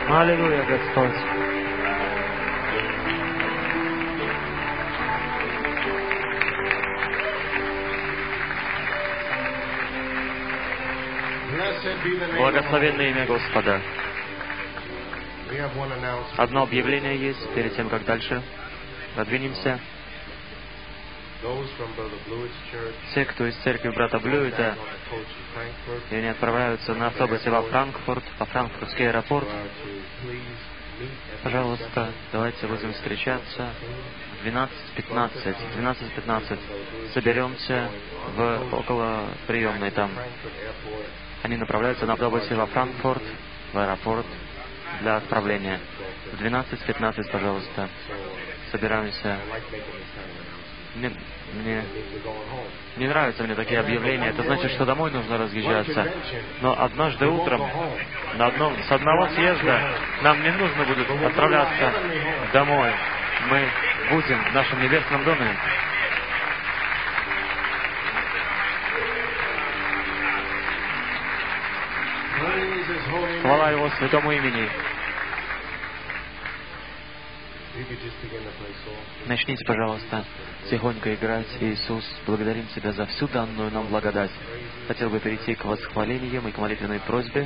Аллилуйя, Господь. Благословенное имя Господа. Одно объявление есть перед тем, как дальше продвинемся. Те, кто из церкви брата Блюита, и они отправляются на автобусе во Франкфурт, во франкфуртский аэропорт, пожалуйста, давайте будем встречаться в 12:15. В 12:15 соберемся около приемной там. Они направляются на автобусе во Франкфурт, в аэропорт для отправления. В 12:15, пожалуйста, собираемся. Мне не нравятся такие объявления. Это значит, что домой нужно разъезжаться. Но однажды утром с одного съезда нам не нужно будет отправляться домой. Мы будем в нашем небесном доме. Хвала Его святому имени. Начните, пожалуйста, тихонько играть. Иисус, благодарим Тебя за всю данную нам благодать. Хотел бы перейти к восхвалениям и к молитвенной просьбе.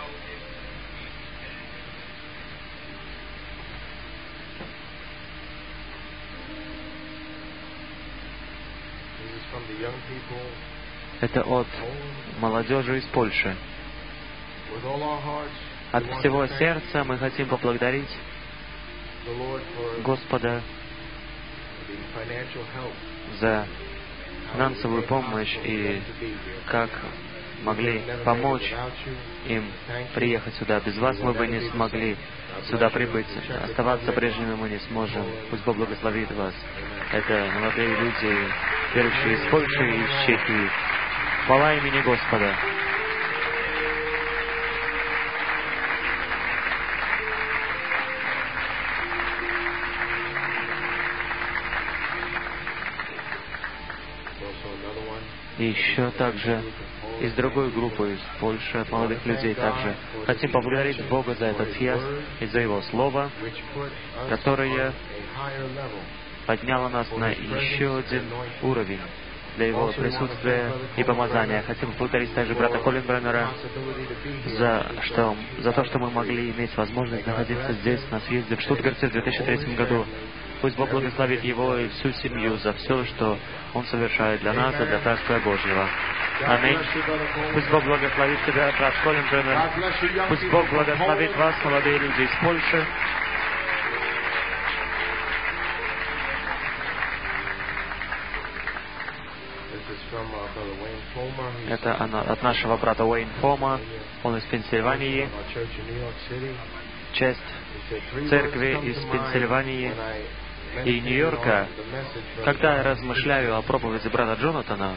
Это от молодежи из Польши. От всего сердца мы хотим поблагодарить Господа за финансовую помощь и как могли помочь им приехать сюда. Без вас мы бы не смогли сюда прибыть. Оставаться прежними мы не сможем. Пусть Бог благословит вас. Это молодые люди, верующие из Польши и из Чехии. Хвала имени Господа. И еще также из другой группы, из Польши, от молодых людей также. Хотим поблагодарить Бога за этот съезд и за Его Слово, которое подняло нас на еще один уровень для Его присутствия и помазания. Хотим поблагодарить также брата Коллинбреннера за то, что мы могли иметь возможность находиться здесь, на съезде в Штутгарте в 2003 году. Пусть Бог благословит его и всю семью за все, что он совершает для нас и для Царства Божьего. Аминь. Пусть Бог благословит тебя, брат Коллинбреннер. Пусть Бог благословит вас, молодые люди из Польши. Это от нашего брата Уэйн Фома. Он из Пенсильвании. Часть церкви из Пенсильвании и Нью-Йорка. Когда я размышляю о проповеди брата Джонатана,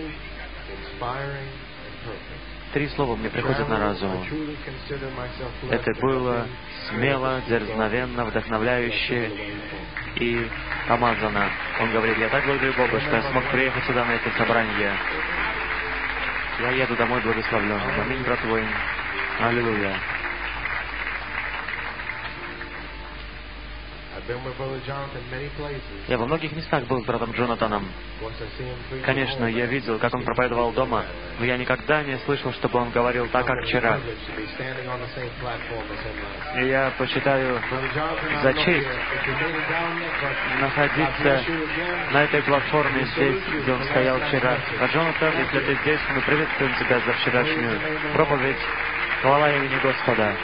3 слова мне приходят на разум. Это было смело, дерзновенно, вдохновляюще и помазано. Он говорит: я так благодарю Бога, что я смог приехать сюда на это собрание. Я еду домой благословленным. Аминь, брат Уэйн. Аллилуйя. Я во многих местах был с братом Джонатаном. Конечно, я видел, как он проповедовал дома, но я никогда не слышал, чтобы он говорил так, как вчера. И я почитаю за честь находиться на этой платформе здесь, где он стоял вчера. А Джонатан, если ты здесь, мы приветствуем тебя за вчерашнюю проповедь. Хвала имени Господа.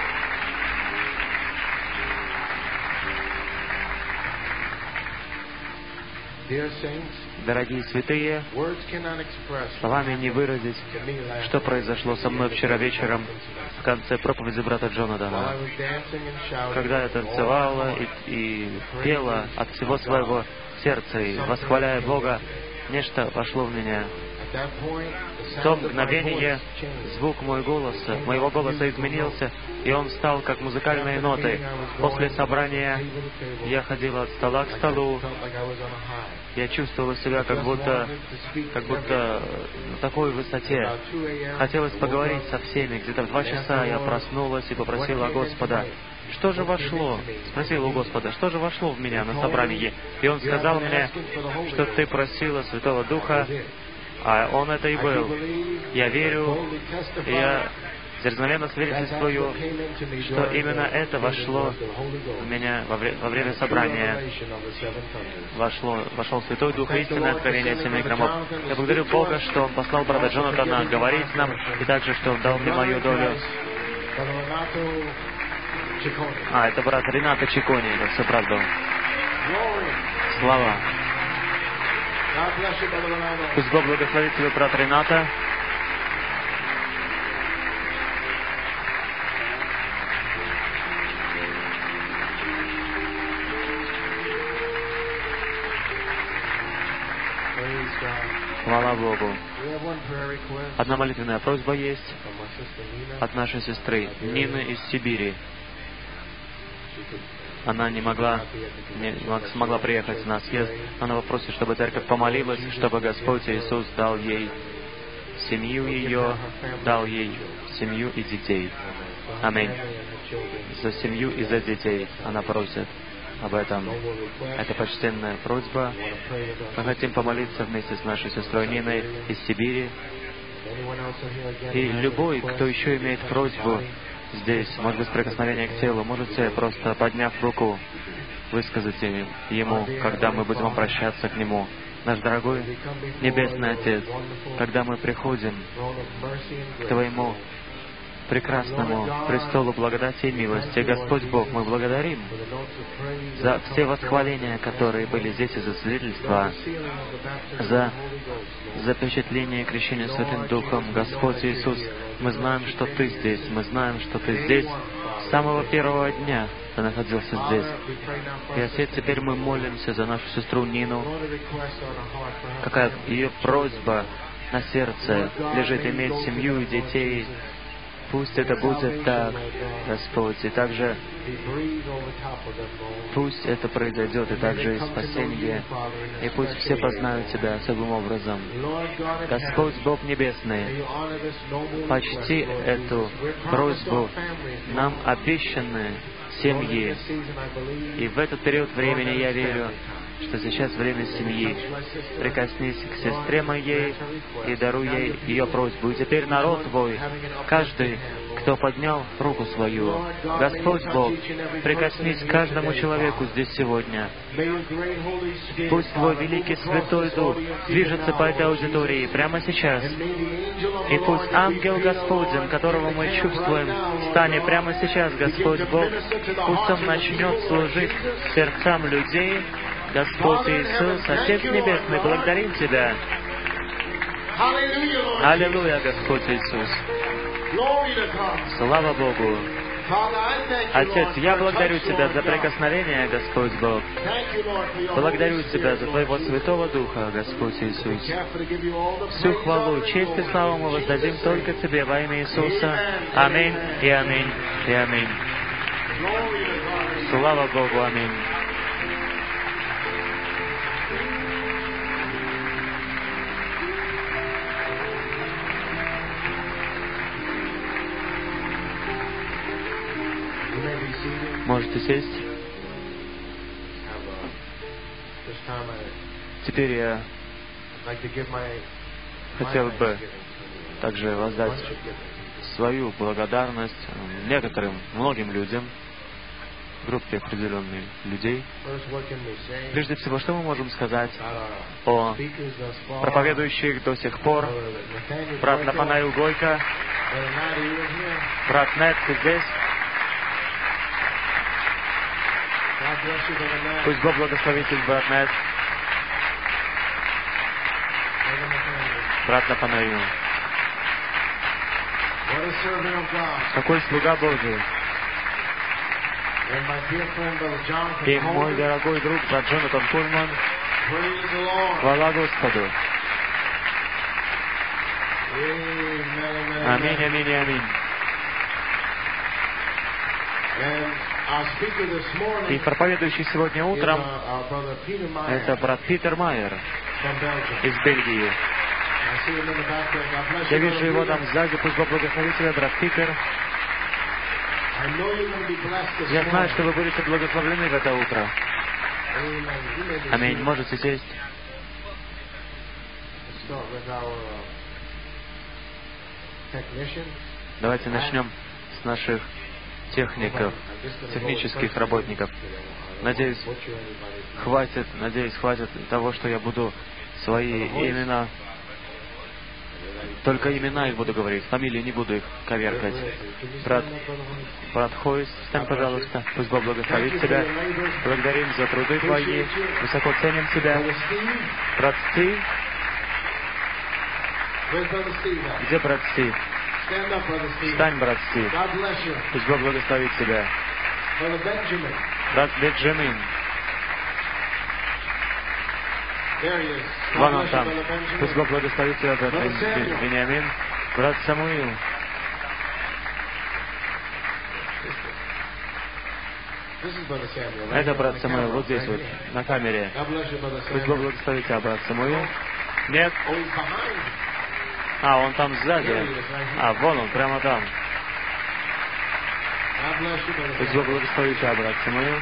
Дорогие святые, словами не выразить, что произошло со мной вчера вечером в конце проповеди брата Джонатана. Когда я танцевала и пела от всего своего сердца и восхваляя Бога, нечто вошло в меня. В то мгновение звук моего голоса изменился, и он стал как музыкальные ноты. После собрания я ходила от стола к столу. Я чувствовала себя как будто на такой высоте. Хотелось поговорить со всеми. Где-то в 2 часа я проснулась и попросила Господа, что же вошло? Спросила у Господа, что же вошло в меня на собрании? И Он сказал мне, что ты просила Святого Духа, а Он это и был. Я верю, и я дерзновенно свидетельствую, что именно это вошло в меня во время собрания. Вошел Святой Дух, истинное откровение 7 громов. Я благодарю Бога, что Он послал брата Джонатана говорить нам, и также, что Он дал мне мою долю. Это брат Ренато Чикони, это все правда. Слава. Пусть Бог благословит тебя, брат Ренато. Хвала Богу. Одна молитвенная просьба есть от нашей сестры Нины из Сибири. Она не смогла приехать на съезд. Она попросит, чтобы церковь помолилась, чтобы Господь Иисус дал ей семью ее, дал ей семью и детей. Аминь. За семью и за детей она просит об этом. Это почтенная просьба. Мы хотим помолиться вместе с нашей сестрой Ниной из Сибири. И любой, кто еще имеет просьбу здесь, может быть, прикосновение к телу, можете, просто подняв руку, высказать ему, когда мы будем обращаться к нему. Наш дорогой Небесный Отец, когда мы приходим к Твоему прекрасному престолу благодати и милости, Господь Бог, мы благодарим за все восхваления, которые были здесь, и за свидетельства, за запечатление и крещение Святым Духом. Господь Иисус, мы знаем, что Ты здесь, мы знаем, что Ты здесь. С самого первого дня Ты находился здесь. И, Отец, теперь мы молимся за нашу сестру Нину. Какая ее просьба на сердце лежит иметь семью и детей. Пусть это будет так, Господь, и также пусть это произойдет, и также и спасение, и пусть все познают Тебя особым образом. Господь Бог Небесный, почти эту просьбу нам обещаны семьи, и в этот период времени я верю, что сейчас время семьи. Прикоснись к сестре моей и даруй ей ее просьбу. И теперь народ Твой, каждый, кто поднял руку свою, Господь Бог, прикоснись к каждому человеку здесь сегодня. Пусть Твой великий Святой Дух движется по этой аудитории прямо сейчас. И пусть ангел Господень, которого мы чувствуем, станет прямо сейчас, Господь Бог. Пусть Он начнет служить сердцам людей. Господь Иисус, Отец Небесный, благодарим Тебя. Аллилуйя, Господь Иисус. Слава Богу. Отец, я благодарю Тебя за прикосновение, Господь Бог. Благодарю Тебя за Твоего Святого Духа, Господь Иисус. Всю хвалу, честь и славу мы воздадим только Тебе во имя Иисуса. Аминь и аминь и аминь. Слава Богу, аминь. Можете сесть. Теперь я хотел бы также воздать свою благодарность многим людям, группе определенных людей. Прежде всего, что мы можем сказать о проповедующих до сих пор? Брат Нафанаил Гойко, брат Нет, ты здесь? Пусть Бог благословит их, брат Нет. Брат Нафанаил. Какой слуга Божий. И мой дорогой друг, брат Джонатан Пульман. Хвала Господу. Аминь, аминь, аминь. И проповедующий сегодня утром — это брат Питер Майер из Бельгии. Я вижу его там сзади. Пусть Бог благословит тебя, брат Питер. Я знаю, что вы будете благословлены в это утро. Аминь. Можете сесть. Давайте начнем с наших техников, технических работников. Надеюсь, хватит того, что я буду свои имена, только имена их буду говорить, фамилии не буду их коверкать. Брат Хойс, встань, пожалуйста. Пусть Бог благословит тебя. Благодарим за труды твои. Высоко ценим тебя. Брат Стив. Где брат Стив? Встань, брат Стив. Пусть Бог благословит тебя. Брат Бенджамин. Вон он там. Пусть Бог благословит тебя, брат Бениамин. Брат Самуил. Это брат Самуил, вот здесь вот, на камере. Пусть Бог благословит тебя, брат Самуил. Нет. Он там сзади. Вон он, прямо там. Пусть Бог благословит тебя, брат Самуил.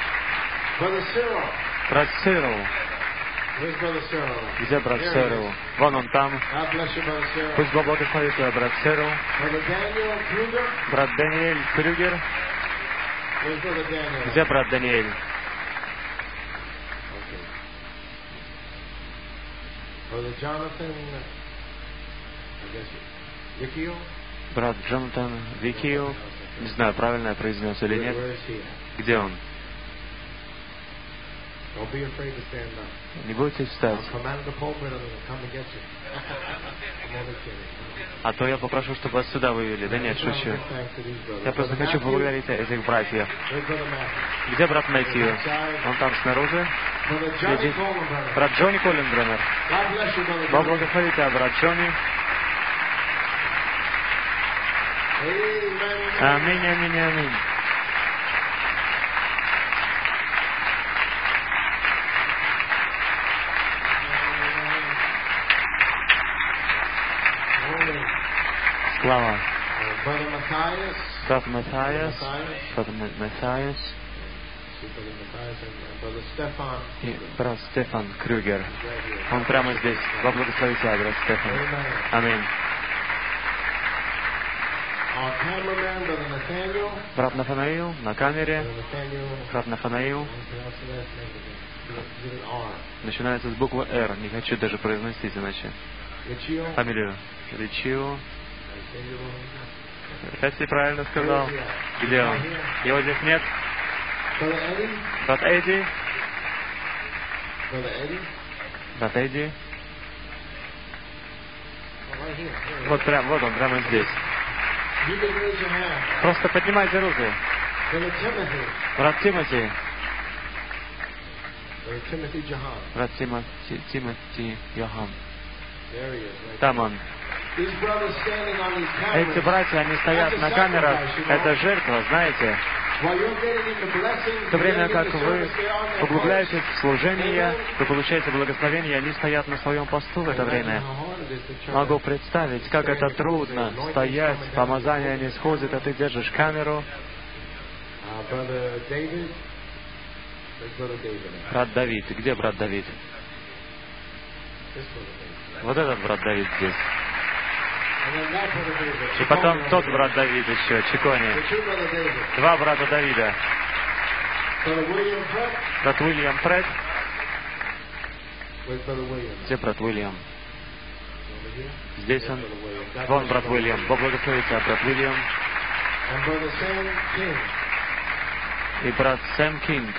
Брат Сирил. Где брат Сирил? Вон он там. Пусть Бог благословит тебя, брат Сирил. Брат Даниэль Крюгер. Где брат Даниэль? Брат Джонатан Викио. Не знаю, правильно я произнес или нет. Где он? Не бойтесь встать. А то я попрошу, чтобы вас сюда вывели. Да нет, шучу. Я просто хочу поблагодарить этих братьев. Где брат Мэтью? Он там снаружи. Брат Джонни Коллинбреннер. Бог благословит тебя, брат Джонни. Аминь, аминь, аминь. Слава. Брат Матхайас. И брат Стефан Крюгер. Он прямо здесь. Бог благословит тебя, брат Стефан. Аминь. Брат Нафанаил на камере. Брат Нафанаил. Начинается с буквы «Р». Не хочу даже произносить иначе. Фамилию. Ричио. Если правильно сказал. Где он? Его здесь нет. Брат Эдди. Брат Эдди. Вот он, прямо здесь. Просто поднимайте руки. Брат Тимоти. Брат Тимоти Йохан. Там он. Эти братья, они стоят на камерах. Это жертва, знаете. В то время как вы углубляетесь в служение, вы получаете благословение, они стоят на своем посту в это время. Могу представить, как это трудно стоять, помазание не сходит, а ты держишь камеру. Брат Давид. Где брат Давид? Вот этот брат Давид здесь. И потом тот брат Давид еще, Чикони. Два брата Давида. Брат Уильям Пред. Где брат Уильям? Здесь он. Вон брат Уильям. Бог благословит тебя, брат Уильям. И брат Сэм Кинг.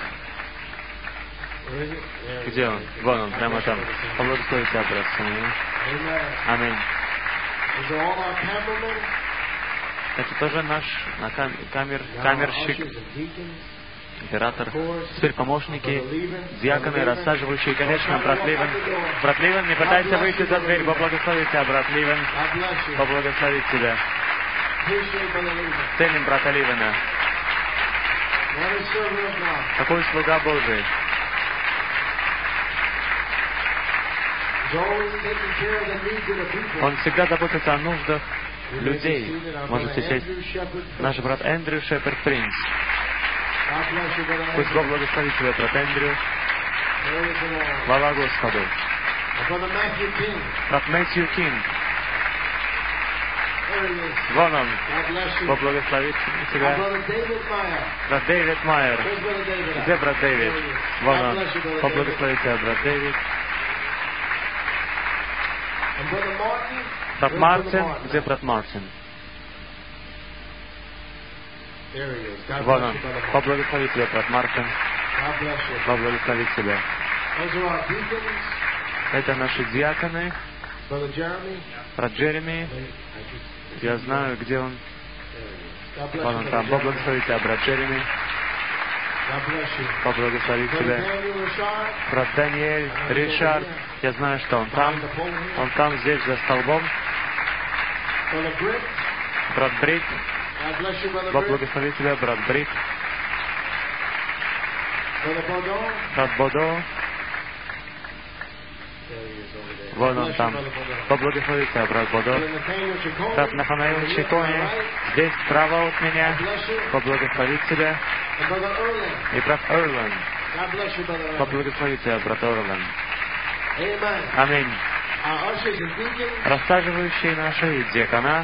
Где он? Вон он, прямо там. Бог благословит тебя, брат Сэм. Аминь. Это тоже наш камерщик, оператор. Теперь помощники, диаконы, рассаживающие, конечно, брат Ливен. Брат Ливен, не пытайся выйти за дверь. Бог благословит тебя, брат Ливен. Бог благословит тебя. Ценим брата Ливена. Какой слуга Божий. Он всегда заботится о нуждах людей. Можете сесть. Наш брат Эндрю Шеперд Принц. Пусть Бог благословит тебя, брат Эндрю. Хвала Господу. Брат Мэтью Кинг. Вон он. Бог благословит тебя. Брат Дэвид Майер. Где брат Дэвид? Вон он. Бог благословит тебя, брат Дэвид. Брат Мартин. Где брат Мартин? Вон он. Бог благословит тебя, брат Мартин. Бог благословит тебя. Это наши диаконы. Брат Джереми. Я знаю, где он. Вон он там. Бог благословит тебя, брат Джереми. Бог благословит тебя. Брат Даниэль, Ришард. Я знаю, что он там. Он там, здесь, за столбом. Брат Брит. Бог благословит тебя, брат Брит. Брат Бодо. Вон он там. Бог благословит тебя, брат Бодо. Брат Нафанаил Чикони. Здесь, справа от меня. Бог благословит тебя. И брат Эрлан. Бог благословит тебя, брат Эрлан. Аминь. Рассаживающие наши диакона.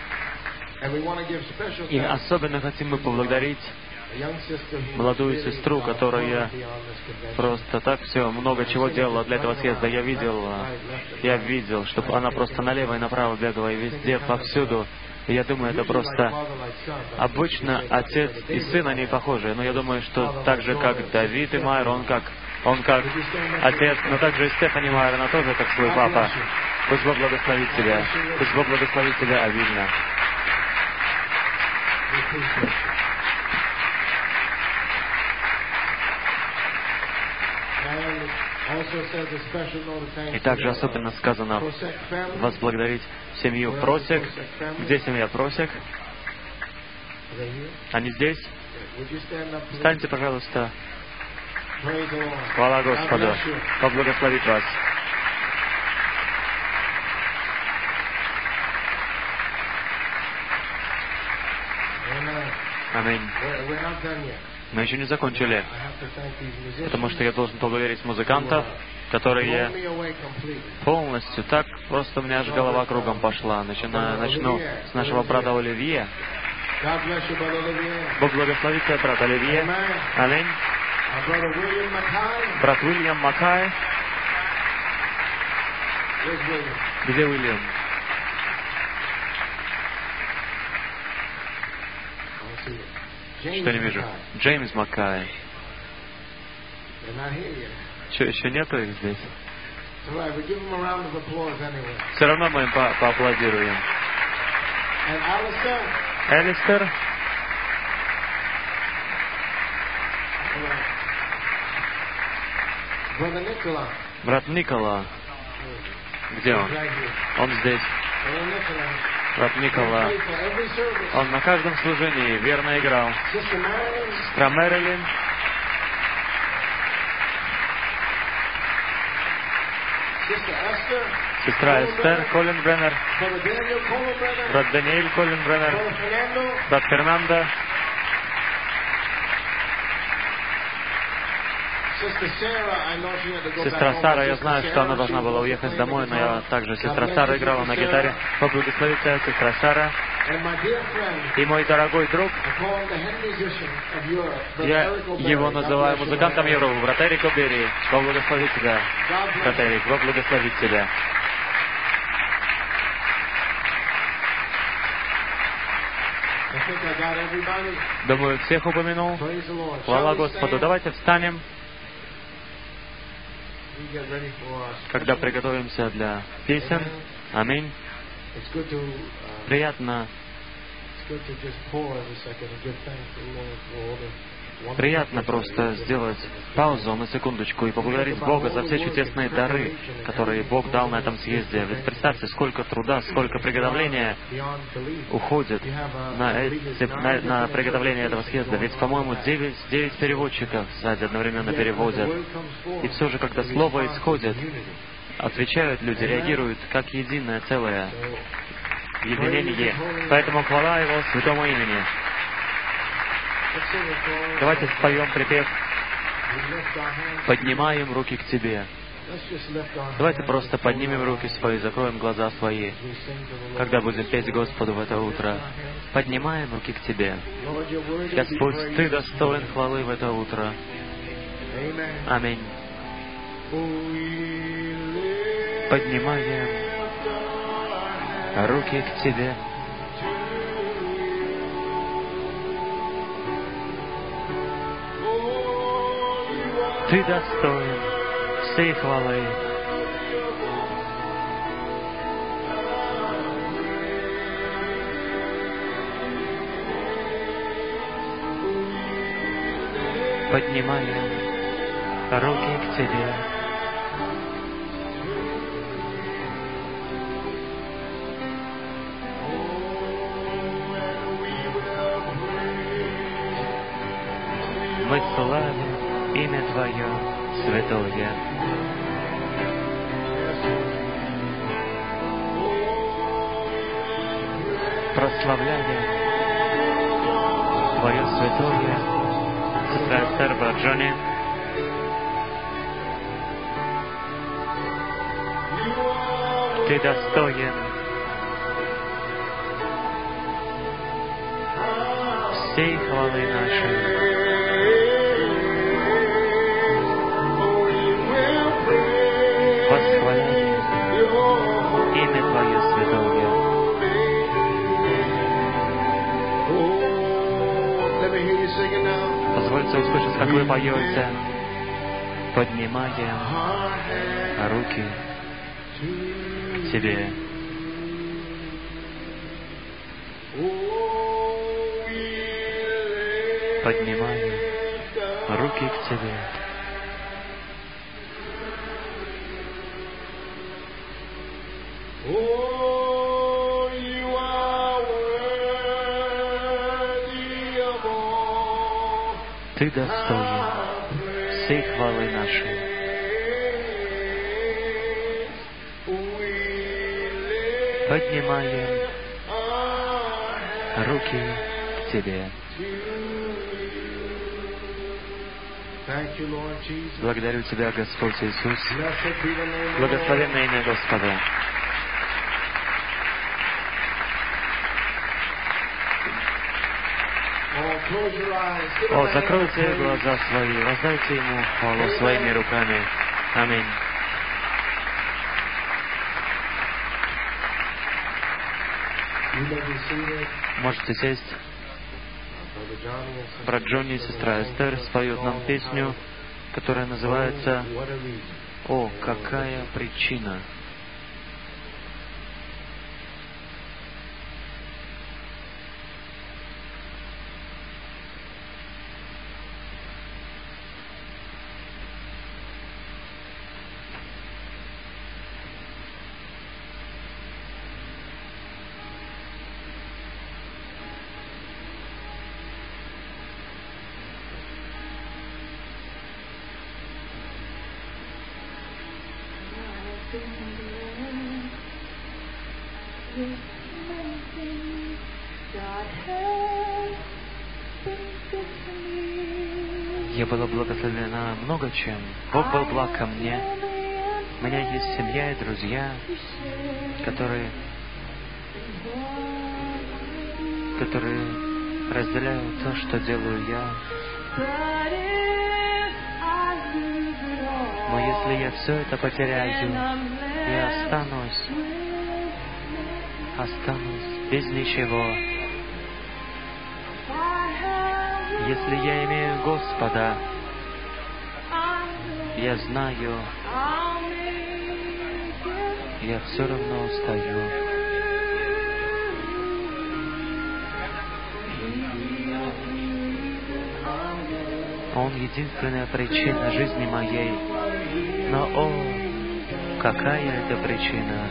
И особенно хотим мы поблагодарить молодую сестру, которая просто так все, много чего делала для этого съезда. Я видел, чтобы она просто налево и направо бегала, и везде, повсюду. И я думаю, это просто обычно отец и сын, они похожи. Но я думаю, что так же, как Давид и Майер, он как отец, но также и Стефани Майер, она тоже как свой папа. Пусть Бог благословит тебя. Пусть Бог благословит тебя обильно. И также особенно сказано возблагодарить семью Просек. Где семья Просек? Они здесь? Встаньте, пожалуйста. Хвала Господу. Бог благословит вас. Аминь. Мы еще не закончили, потому что я должен поблагодарить музыкантов, которые полностью так, просто у меня аж голова кругом пошла. Начну с нашего брата Оливье. Бог благословит тебя, брат Оливье. Аминь. Брат Уильям Маккай. Где Уильям? Что не вижу? Джеймс Маккай. Что, еще нету их здесь? Все равно мы им поаплодируем. Элистер. Брат Никола. Где он? Он здесь. Брат Никола. Он на каждом служении верно играл. Сестра Мэрилин. Сестра Эстер Колленбреннер. Брат Даниэль Колленбреннер. Брат Фернандо. Сестра Сара, я знаю, что она должна была уехать домой, но я также, сестра Сара играла на гитаре. Бог благословит тебя, сестра Сара. И мой дорогой друг, я его называю музыкантом Европы, брат Эрик О'Берри. Бог благословит тебя, брат Эрик, Бог благословит тебя. Думаю, всех упомянул. Хвала Господу. Давайте встанем. Когда приготовимся для песен. Аминь. Приятно Приятно просто сделать паузу на секундочку и поблагодарить Бога за все чудесные дары, которые Бог дал на этом съезде. Ведь представьте, сколько труда, сколько приготовления уходит на приготовление этого съезда. Ведь, по-моему, 9 переводчиков сзади одновременно переводят. И все же, когда слово исходит, отвечают люди, реагируют как единое целое. Единение. Поэтому хвала Его святому имени. Давайте споем припев «Поднимаем руки к Тебе». Давайте просто поднимем руки свои, закроем глаза свои, когда будем петь Господу в это утро. Поднимаем руки к Тебе. Господь, Ты достоин хвалы в это утро. Аминь. Поднимаем руки к Тебе. Ты достоин всей хвалы. Поднимаем руки к Тебе. Мы славим имя Твое святое. Прославляем Твое святое. Сестра Эстер, брат Джонни. Ты достоин всей хвалы нашей. Восхваляем имя Твое святое. Позвольте услышать, как вы поете. Поднимаем руки к Тебе. Поднимаем руки к Тебе. Ты достоин всей хвалы нашей. Поднимаем руки к Тебе. Благодарю Тебя, Господь Иисус. Благословенное имя Господа. О, закройте глаза свои, воздайте Ему хвалу своими руками. Аминь. Можете сесть. Брат Джонни и сестра Эстер споют нам песню, которая называется «О, какая причина». Я была благословена много чем. Бог был благ ко мне. У меня есть семья и друзья, которые разделяют то, что делаю я. Но если я все это потеряю, я останусь без ничего. Если я имею Господа, я знаю, я все равно устаю. Он единственная причина жизни моей. Но, о, какая это причина!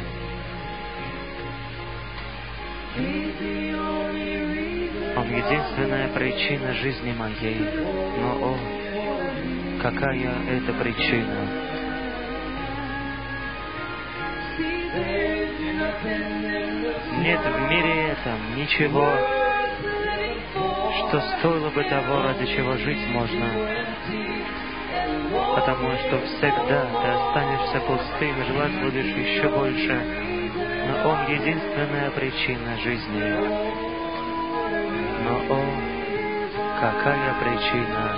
Он единственная причина жизни моей. Но, о, какая это причина! Нет в мире этом ничего, что стоило бы того, ради чего жить можно. Потому что всегда ты останешься пустым и желать будешь еще больше. Но Он единственная причина жизни. Но, о, какая причина!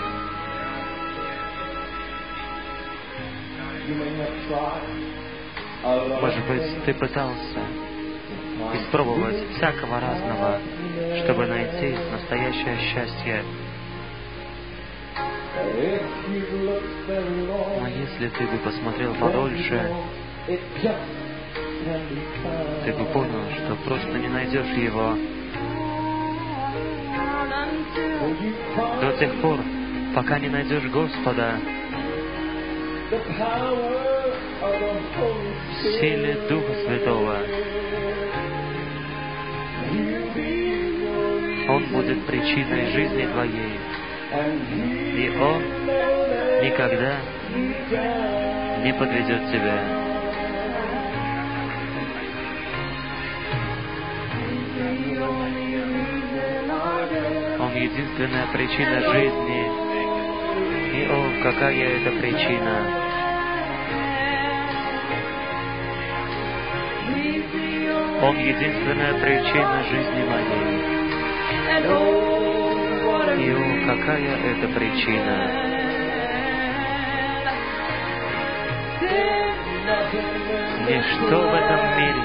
Может быть, ты пытался испробовать всякого разного, чтобы найти настоящее счастье. Но если ты бы посмотрел подольше, ты бы понял, что просто не найдешь его. До тех пор, пока не найдешь Господа, в силе Духа Святого, Он будет причиной жизни твоей. И Он никогда не подведет тебя. Он единственная причина жизни. И, о, какая это причина! Он единственная причина жизни моей. И, о, какая это причина! Ничто в этом мире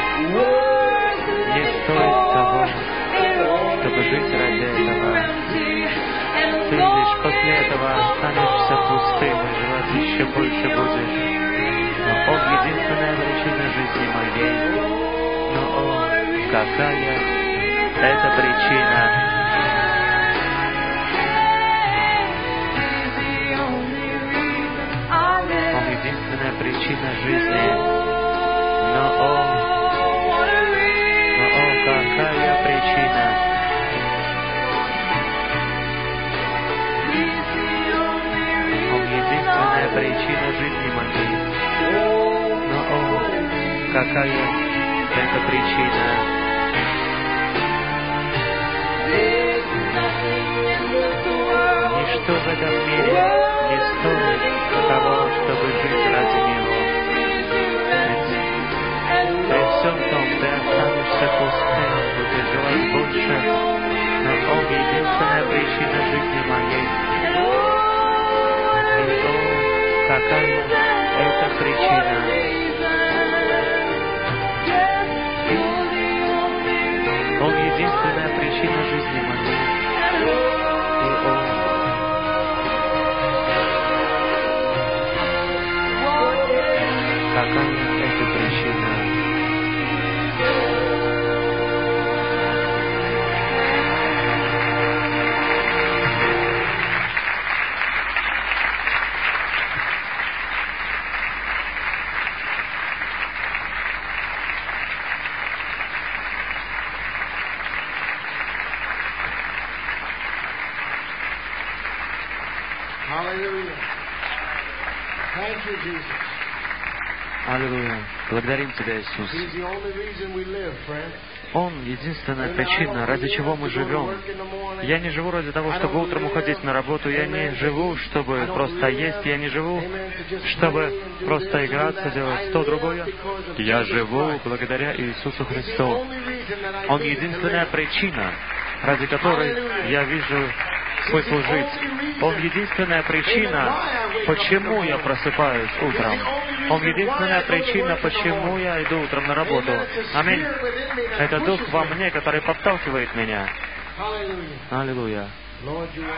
не стоит того, чтобы жить ради этого. Ты лишь после этого останешься пустым и желать еще больше будешь. Но Он единственная причина жизни моей. Но, о, какая это причина! Он единственная причина жизни. Но, о, какая причина! Он единственная причина жизни моей. Но, о, какая это причина! Ничто в этом мире не стоит того, чтобы жить ради Него. Ведь при всем том ты останешься пустым, будешь желать больше, но Он единственная причина жизни моей. И, о, какая это причина! Он единственная причина жизни моей. И, о, какая это причина! Аллилуйя. Благодарим Тебя, Иисус. Он единственная причина, ради чего мы живем. Я не живу ради того, чтобы утром уходить на работу. Я не живу, чтобы просто есть. Я не живу, чтобы просто играться, делать то, другое. Я живу благодаря Иисусу Христу. Он единственная причина, ради которой я вижу смысл жить. Он единственная причина, почему я просыпаюсь утром. Он единственная причина, почему я иду утром на работу. Аминь. Это Дух во мне, который подталкивает меня. Аллилуйя.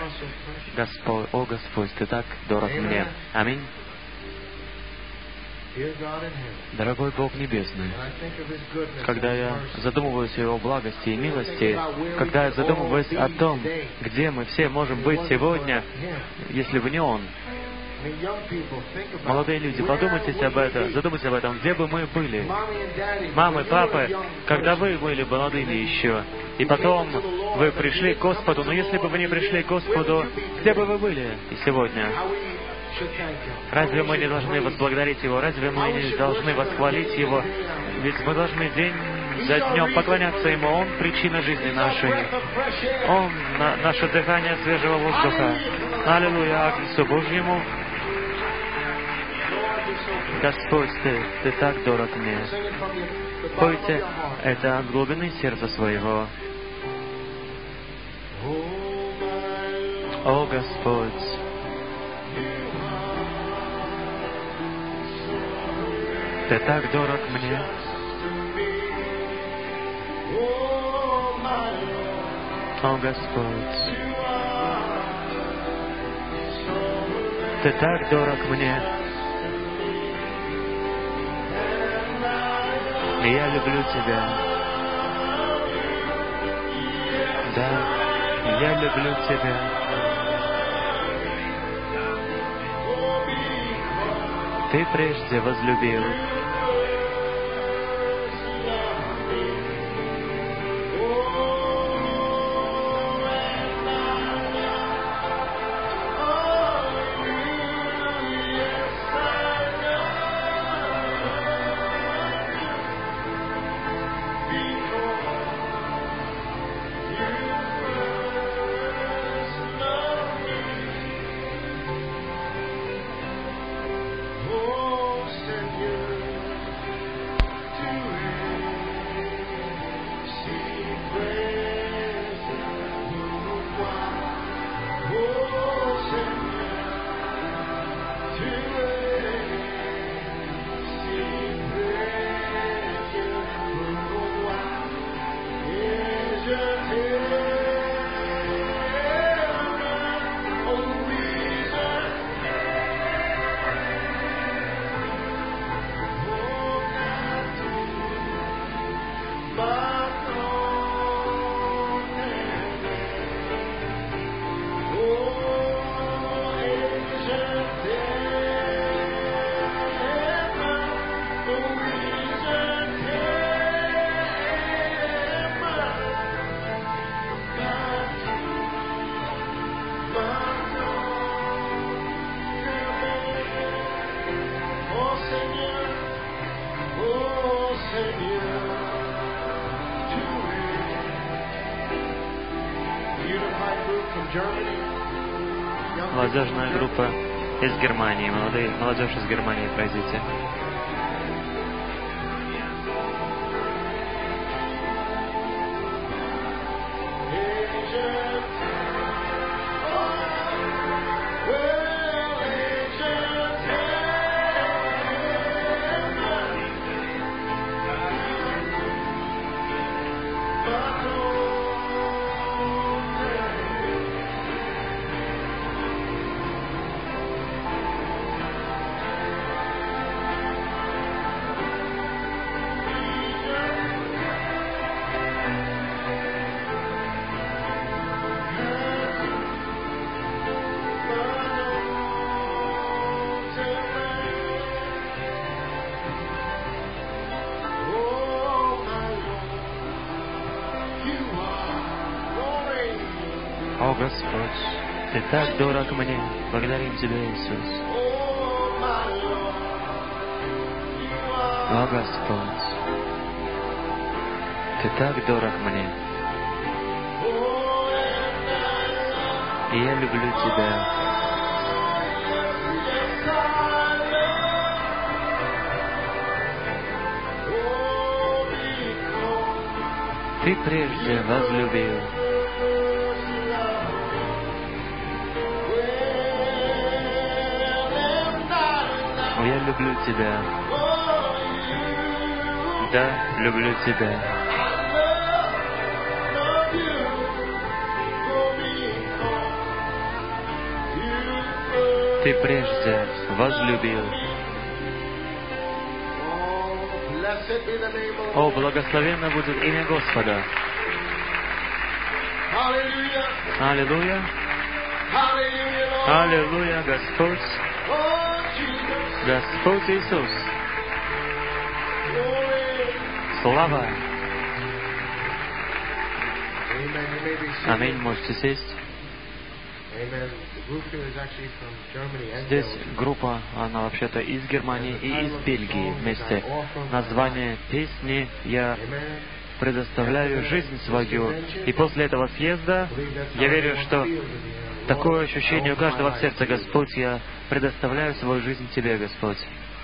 Господь, о Господь, Ты так дорог мне. Аминь. Дорогой Бог Небесный, когда я задумываюсь о Его благости и милости, когда я задумываюсь о том, где мы все можем быть сегодня, если бы не Он, молодые люди, подумайте об этом, задумайтесь об этом, где бы мы были. Мамы, папы, когда вы были молодыми еще, и потом вы пришли к Господу, но если бы вы не пришли к Господу, где бы вы были и сегодня? Разве мы не должны возблагодарить Его? Разве мы не должны восхвалить Его? Ведь мы должны день за днем поклоняться Ему. Он — причина жизни нашей. Он — наше дыхание свежего воздуха. Аллилуйя, Агнцу Божьему. Господь, Ты так дорог мне. Пойте это от глубины сердца своего. О, Господь! Ты так дорог мне. О, Господь! Ты так дорог мне. И я люблю Тебя. Да, я люблю Тебя. Ты прежде возлюбил. Молодежная группа из Германии. Молодежь из Германии, пройдите. О, Господь, Ты так дорог мне. Благодарим Тебя, Иисус. О, Господь, Ты так дорог мне. И я люблю Тебя. Ты прежде возлюбил. Я люблю Тебя. Да, люблю Тебя. Ты прежде возлюбил. О, благословенно будет имя Господа. Аллилуйя. Аллилуйя, Господь. Господь Иисус. Слава. Аминь. Можете сесть. Здесь группа, она вообще-то из Германии и из Бельгии вместе. Название песни «Я предоставляю жизнь свою». И после этого съезда я верю, что такое ощущение у каждого в сердце: Господь, я предоставляю свою жизнь Тебе, Господь.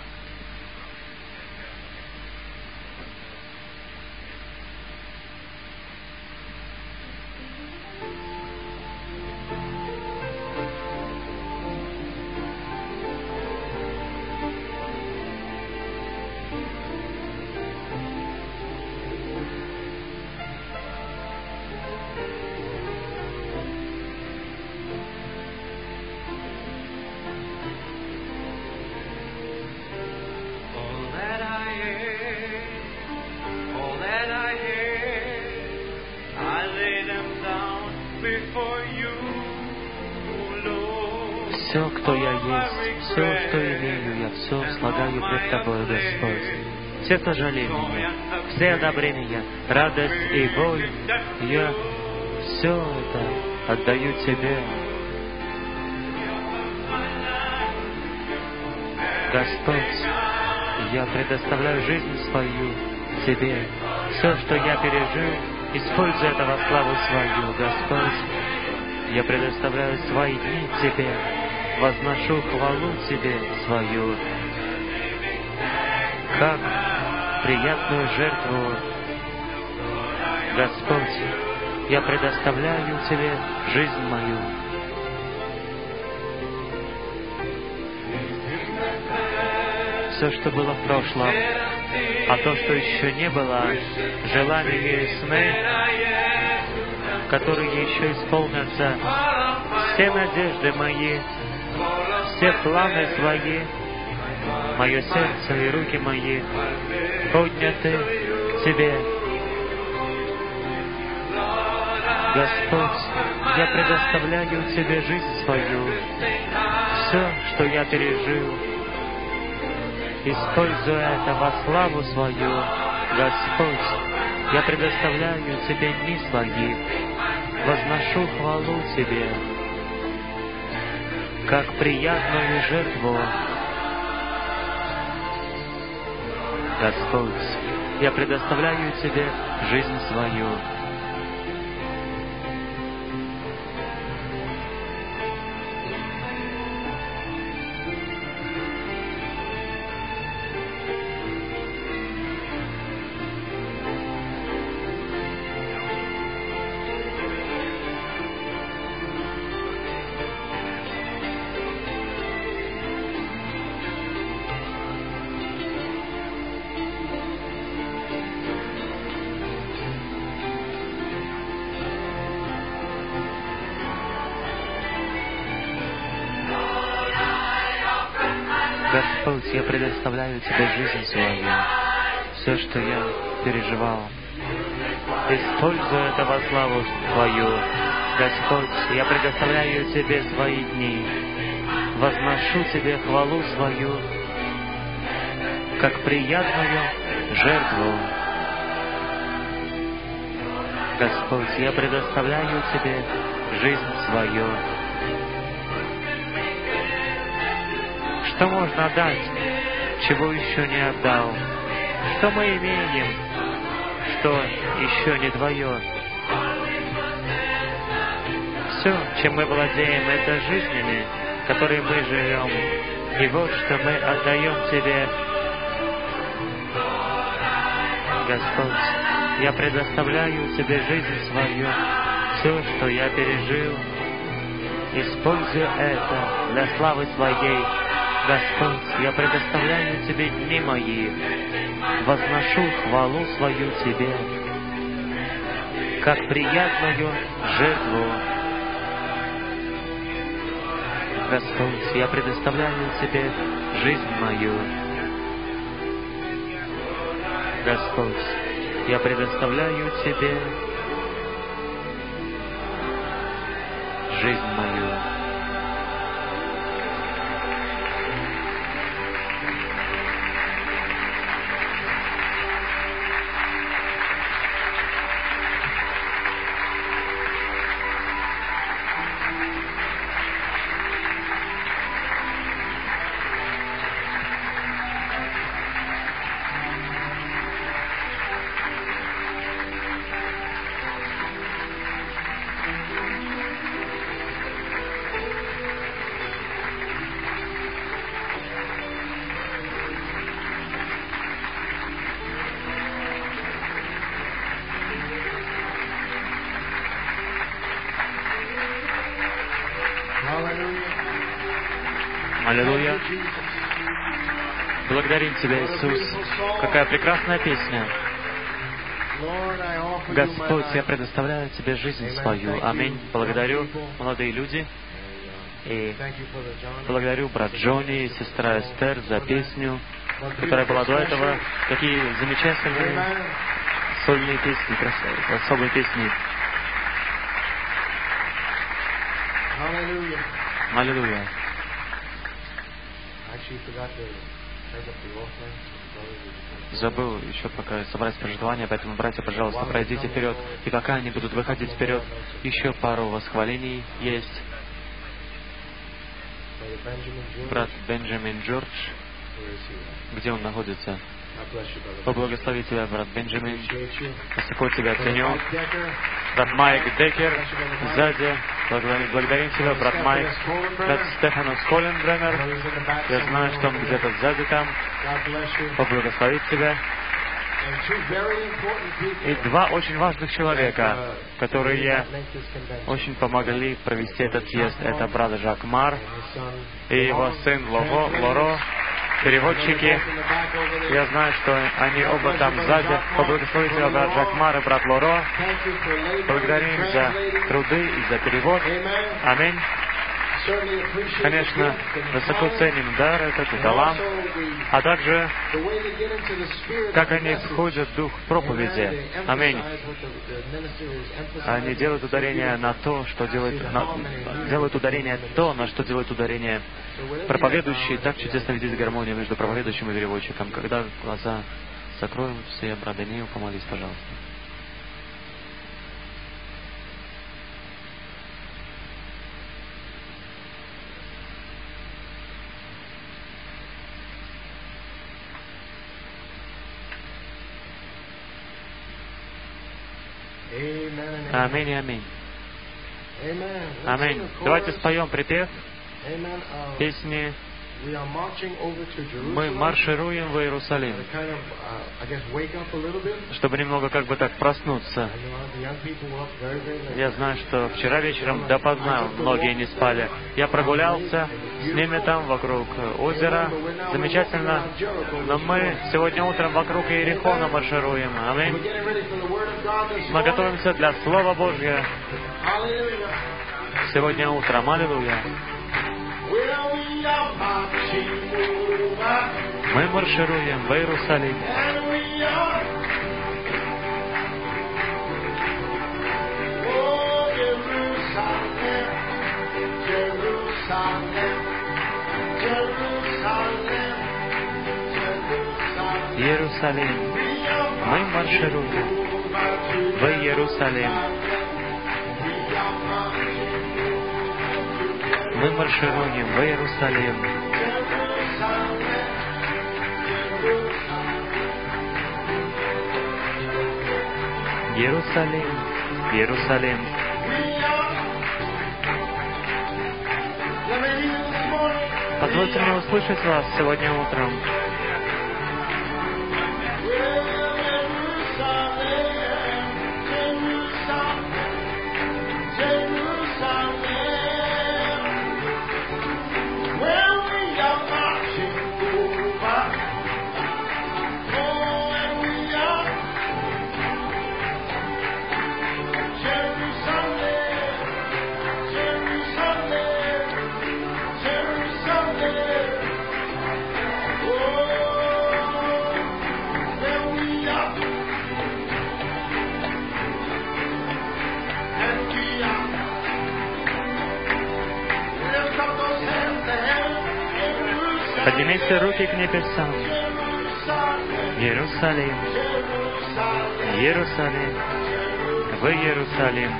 Все, кто я есть, все, что имею, я все слагаю пред Тобой, Господь. Все сожаления, все одобрения, радость и боль, я все это отдаю Тебе. Господь, я предоставляю жизнь свою Тебе. Все, что я пережил, используй это во славу свою, Господь. Я предоставляю свои дни Тебе, возношу хвалу Тебе свою, как приятную жертву. Господь, я предоставляю Тебе жизнь мою. Все, что было в прошлом, а то, что еще не было, желания и сны, которые еще исполнятся, все надежды мои, все планы свои, мое сердце и руки мои подняты к Тебе. Господь, я предоставляю Тебе жизнь свою, все, что я пережил, используя это во славу свою. Господь, я предоставляю Тебе дни свои, возношу хвалу Тебе, как приятную жертву. Господь, я предоставляю Тебе жизнь свою. Господь, я предоставляю Тебе жизнь свою, все, что я переживал. Используй это во славу Твою. Господь, я предоставляю Тебе свои дни, возношу Тебе хвалу свою, как приятную жертву. Господь, я предоставляю Тебе жизнь свою. Что можно дать, чего еще не отдал? Что мы имеем, что еще не Твое? Все, чем мы владеем, это жизнями, которые мы живем. И вот что мы отдаем Тебе. Господь, я предоставляю Тебе жизнь свою, все, что я пережил. Используй это для славы Твоей. Господь, я предоставляю Тебе дни мои, возношу хвалу свою Тебе, как приятную жертву. Господь, я предоставляю Тебе жизнь мою. Господь, я предоставляю Тебе жизнь мою. Аллилуйя. Благодарим Тебя, Иисус. Какая прекрасная песня. Господь, я предоставляю Тебе жизнь свою. Аминь. Благодарю, молодые люди. И благодарю брат Джонни и сестра Эстер за песню, которая была до этого. Такие замечательные сольные песни, красивые, особые песни. Аллилуйя. Забыл еще пока собрать пожертвования, поэтому, братья, пожалуйста, пройдите вперед. И пока они будут выходить вперед, еще пару восхвалений есть. Брат Бенджамин Джордж, где он находится? Поблагослови тебя, брат Бенджамин. Высоко тебя ценю. Брат Майк Декер сзади. Благодарим тебя, брат Майк. Брат Стефанос Коленбреннер. Я знаю, что он где-то сзади там. Поблагословить тебя. И два очень важных человека, которые очень помогли провести этот съезд. Это брат Жак Мар и его сын Лоро. Переводчики. Я знаю, что они оба там сзади. Поблагослови тебя, брат Жак Мар и брат Лоро. Благодарим за труды и за перевод. Аминь. Конечно, высоко ценим дар этот и талант, а также, как они входят в дух проповеди. Аминь. Они делают ударение на то, что делают ударение то, на что делают ударение проповедующий. Так чудесно видеть гармонию между проповедующим и переводчиком. Когда глаза закроем, все, брат Даниил, помолись, пожалуйста. Аминь, аминь. Аминь. Давайте споем припев песни «Мы маршируем в Иерусалим», чтобы немного как бы так проснуться. Я знаю, что вчера вечером допоздна многие не спали. Я прогулялся с ними там вокруг озера. Замечательно. Но мы сегодня утром вокруг Иерихона маршируем. Аминь. Мы готовимся для Слова Божьего. Сегодня утром. Аллилуйя. Мы маршируем в Иерусалим. Иерусалим. Мы маршируем в Иерусалим. Мы маршируем в Иерусалим. Иерусалим, Иерусалим. Позвольте мне услышать вас сегодня утром. Oh Поднимите руки к небесам. Иерусалим, Иерусалим, в Иерусалим.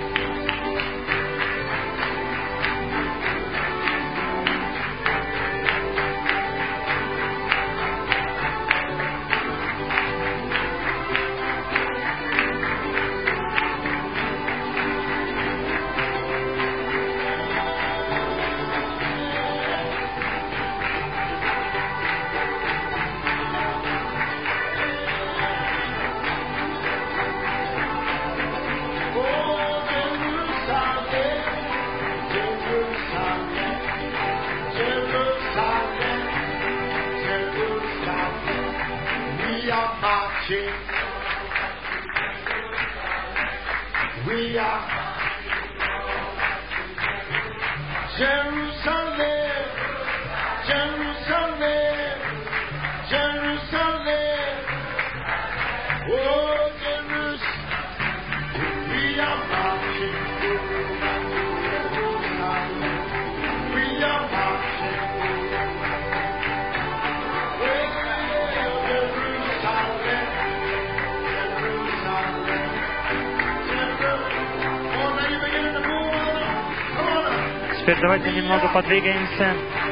Теперь давайте немного подвигаемся.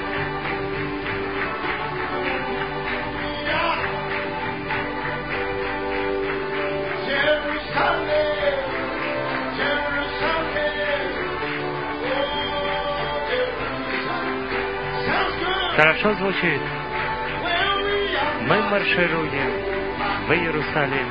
Хорошо звучит. Мы маршируем в Иерусалим.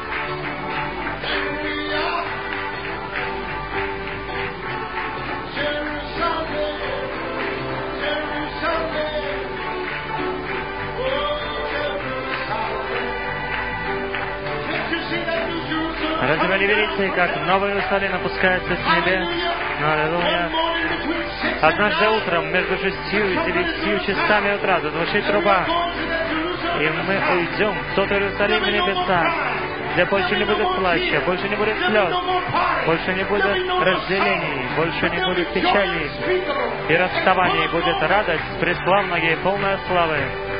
Разве вы не видите, как Новый Иерусалим опускается с небес? Аллилуйя. Однажды утром между 6 и 9 часами утра зазвучит труба, и мы уйдем в тот Иерусалим в небеса, где больше не будет плача, больше не будет слез, больше не будет разделений, больше не будет печали и расставаний, будет радость преславная и полная славы.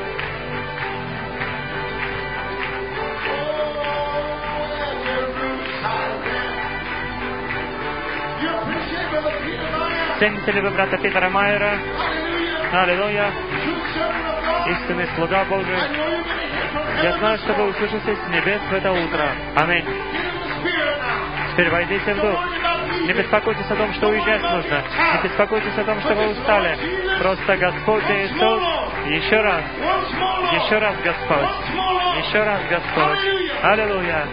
Цените ли вы брата Питера Майера? Аллилуйя! Истинный слуга Божий. Я знаю, что вы услышите с небес в это утро. Аминь. Теперь войдите в дух. Не беспокойтесь о том, что уезжать нужно. Не беспокойтесь о том, что вы устали. Просто Господь Иисус. Еще раз Господь. Еще раз Господь. Аллилуйя.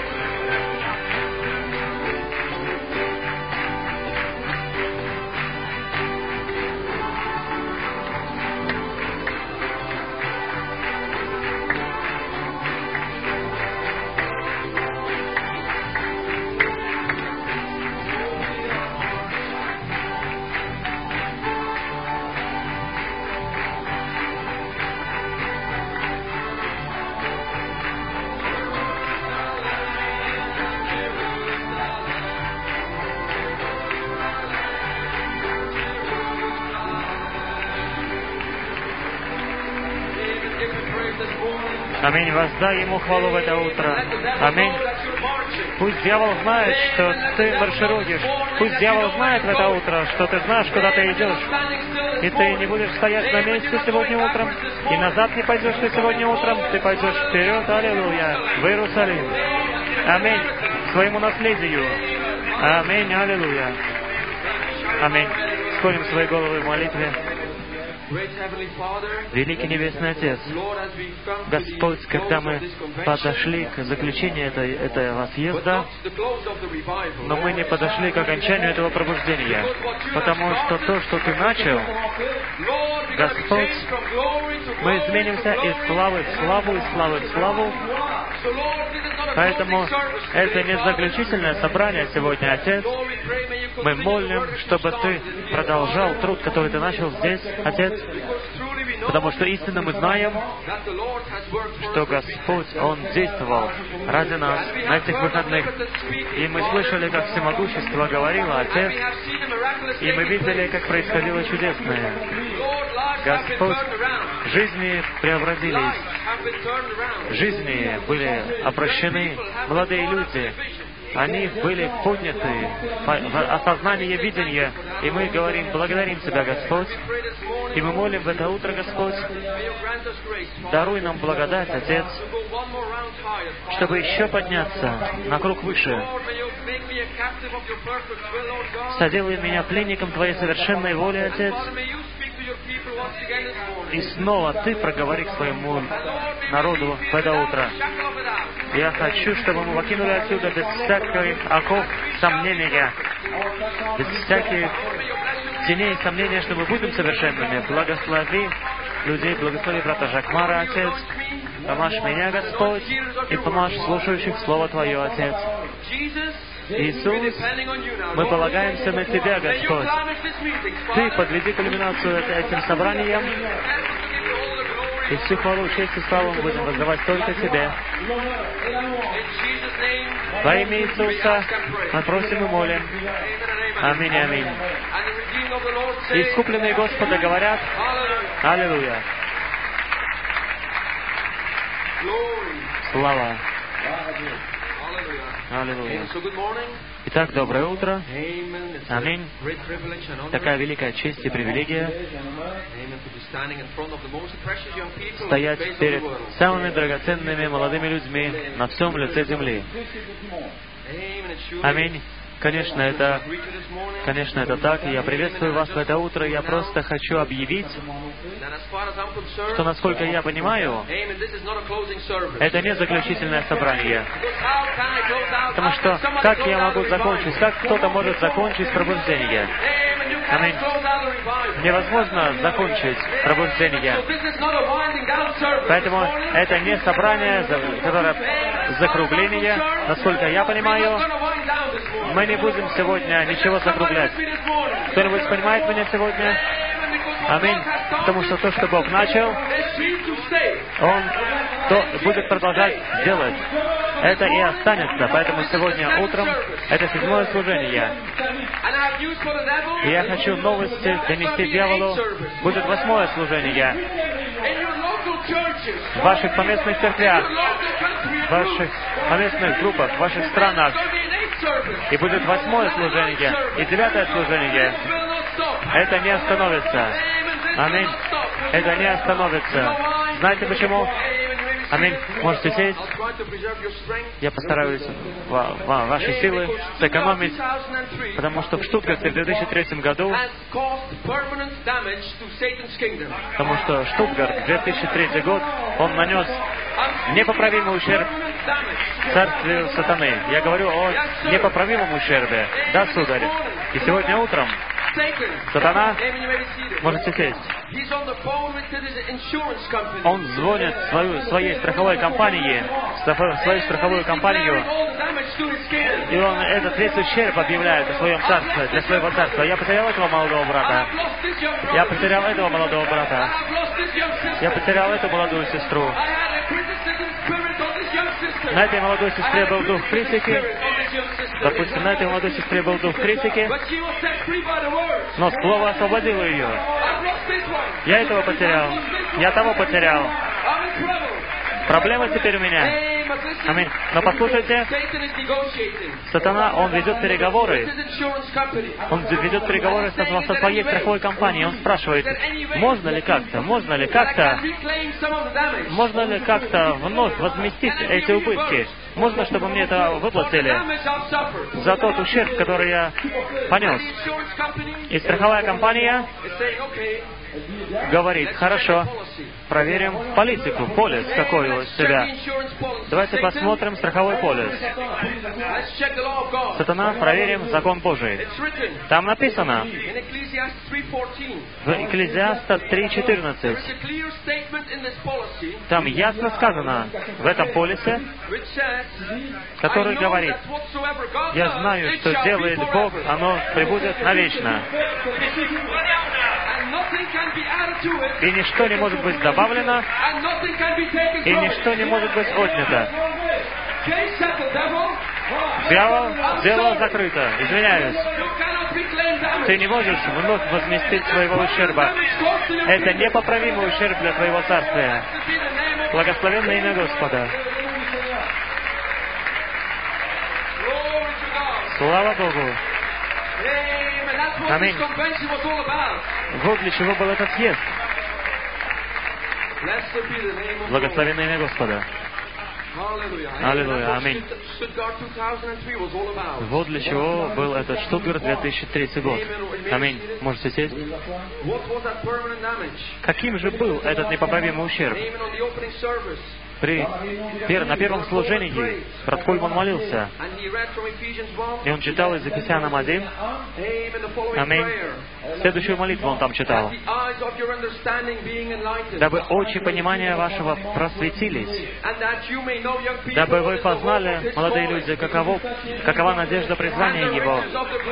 Аминь. Воздай Ему хвалу в это утро. Аминь. Пусть дьявол знает, что ты маршируешь. Пусть дьявол знает в это утро, что ты знаешь, куда ты идешь. И ты не будешь стоять на месте сегодня утром. И назад не пойдешь ты сегодня утром. Ты пойдешь вперед, аллилуйя, в Иерусалим. Аминь. К своему наследию. Аминь, аллилуйя. Аминь. Склоним свои головы в молитве. Великий Небесный Отец, Господь, когда мы подошли к заключению этого съезда, но мы не подошли к окончанию этого пробуждения, потому что то, что Ты начал, Господь, мы изменимся из славы в славу, из славы в славу. Поэтому это не заключительное собрание сегодня, Отец. Мы молим, чтобы Ты продолжал труд, который Ты начал здесь, Отец, потому что истинно мы знаем, что Господь, Он действовал ради нас на этих выходных. И мы слышали, как всемогущество говорило, Отец, и мы видели, как происходило чудесное. Господь, жизни преобразились, жизни были обращены, молодые люди, они были подняты в осознание видения, и мы говорим, благодарим Тебя, Господь, и мы молим в это утро, Господь, даруй нам благодать, Отец, чтобы еще подняться на круг выше. Соделай меня пленником Твоей совершенной воли, Отец, и снова Ты проговори к своему народу в это утро. Я хочу, чтобы мы покинули отсюда без всяких оков сомнения, без всяких теней сомнения, что мы будем совершенными. Благослови людей, благослови брата Жакмара, Отец. Помажь меня, Господь, и помажь слушающих Слово Твое, Отец. Иисус, мы полагаемся на Тебя, Господь. Ты подведи кульминацию этим собранием, и всю хвалу, честь и славу мы будем воздавать только Тебе. Во имя Иисуса мы просим и молим. Аминь, аминь. И искупленные Господа говорят: Аллилуйя. Слава. Аллилуйя. Итак, доброе утро. Аминь. Такая великая честь и привилегия стоять перед самыми драгоценными молодыми людьми на всем лице земли. Аминь. Конечно, это так, и я приветствую вас в это утро. Я просто хочу объявить, что, насколько я понимаю, это не заключительное собрание. Потому что как я могу закончить, как кто-то может закончить пробуждение? Аминь. Невозможно закончить пробуждение. Поэтому это не собрание, которое закругление. Насколько я понимаю, мы не будем сегодня ничего закруглять. Кто-нибудь понимает меня сегодня? Аминь. Потому что то, что Бог начал, Он будет продолжать делать. Это и останется. Поэтому сегодня утром это 7-е служение. И я хочу новости донести дьяволу. Будет 8-е служение. В ваших поместных церквях, в ваших поместных группах, в ваших странах. И будет 8-е служение, и 9-е служение. Это не остановится. Аминь. Это не остановится. Знаете почему? Аминь. Можете сесть. Я постараюсь ваши силы сэкономить, потому что в Штутгарте в 2003 году, потому что Штутгарт 2003 год, он нанес непоправимый ущерб царствию сатаны. Я говорю о непоправимом ущербе. Да, сударь. И сегодня утром сатана, можете сесть, он звонит своей страховой компании, свою страховую компанию, и он этот весь ущерб объявляет о своем царстве, для своего царства. Я потерял этого молодого брата. Я потерял этого молодого брата. Я потерял эту молодую сестру. На этой молодой сестре был дух критики. Допустим, на этой молодой сестре был дух критики, но слово освободило ее. Я этого потерял. Я того потерял. Проблема теперь у меня. Аминь. Но послушайте, сатана, он ведет переговоры. Он ведет переговоры со своей страховой компанией. Он спрашивает, можно ли как-то вновь возместить эти убытки? Можно, чтобы мне это выплатили за тот ущерб, который я понес? И страховая компания говорит, хорошо, проверим политику, полис какой у себя. Давайте посмотрим страховой полис. Сатана, проверим закон Божий. Там написано В Экклезиаста 3:14 там ясно сказано в этом полисе, который говорит: «Я знаю, что делает Бог, оно пребудет навечно». И ничто не может быть добавлено, и ничто не может быть отнято. Дело закрыто. Извиняюсь. Ты не можешь вновь возместить своего ущерба. Это непоправимый ущерб для твоего царствия. Благословенное имя Господа. Слава Богу. Аминь. Вот для чего был этот съезд. Благословенное имя Господа. Аллилуйя. Аминь. Вот для чего был этот Штутгарт 2003 год. Аминь. Можете сесть? Каким же был этот непоправимый ущерб? На первом служении брат Кольман молился, и он читал из Ефесянам 1. Аминь. Следующую молитву он там читал. «Дабы очи понимания вашего просветились, дабы вы познали, молодые люди, какова надежда призвания Его,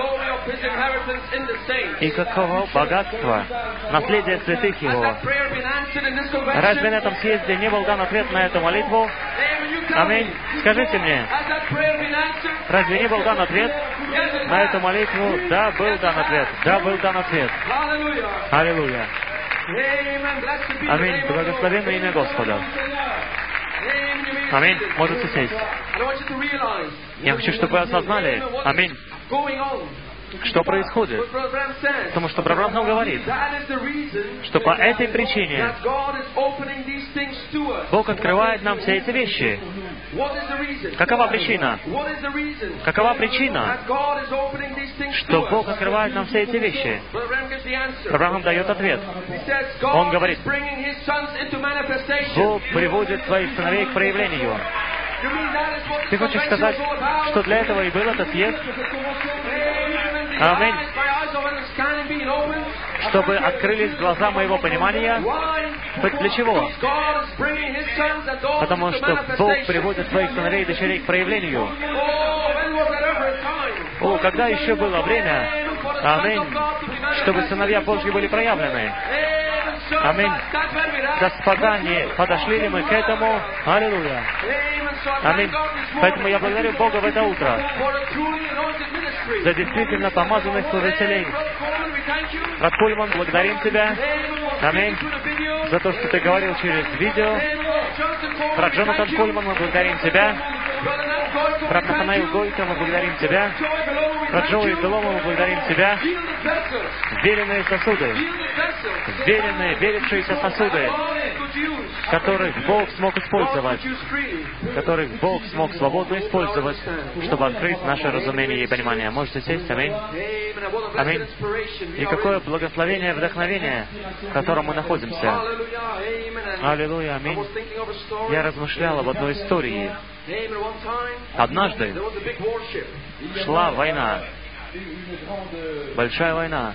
и каково богатство наследия святых Его». Разве на этом съезде не был дан ответ на эту молитву? Аминь. Скажите мне, разве не был дан ответ на эту молитву? Да, был дан ответ. Да, был дан ответ. Аллилуйя. Аминь. Благословенное имя Господа. Аминь. Можете сесть. Я хочу, чтобы вы осознали. Аминь. Что происходит? Потому что Брат Бранхам говорит, что по этой причине Бог открывает нам все эти вещи. Какова причина? Какова причина, что Бог открывает нам все эти вещи? Бранхам дает ответ. Он говорит: Бог приводит своих сыновей к проявлению. Ты хочешь сказать, что для этого и был этот съезд? Аминь. Чтобы открылись глаза моего понимания. Для чего? Потому что Бог приводит своих сыновей и дочерей к проявлению. О, когда еще было время, аминь, чтобы сыновья Божьи были проявлены? Аминь. Господа, не подошли ли мы к этому? Аллилуйя. Аминь. Поэтому я благодарю Бога в это утро за действительно помазанных служителей. Брат Кульман, благодарим Тебя. Аминь. За то, что Ты говорил через видео. Брат Джонатан Кульман, мы благодарим Тебя. Брат Нафанаил Гойко, мы благодарим Тебя. Брат Джоуи Белома, мы благодарим Тебя. Веренные сосуды. Верившиеся сосуды, которых Бог смог использовать, которых Бог смог свободно использовать, чтобы открыть наше разумение и понимание. Можете сесть? Аминь. Аминь. И какое благословение и вдохновение, в котором мы находимся. Аллилуйя. Аминь. Я размышлял об одной истории. Однажды шла война. Большая война.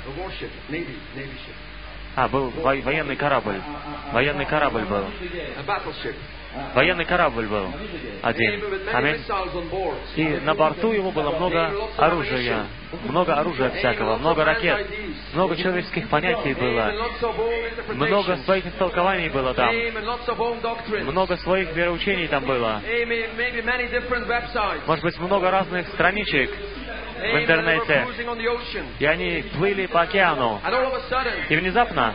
Был военный корабль. Военный корабль был. Военный корабль был один. Аминь. И на борту его было много оружия. Много оружия всякого, много ракет. Много человеческих понятий было. Много своих истолкований было там. Много своих вероучений там было. Может быть, много разных страничек в интернете. И они плыли по океану. И внезапно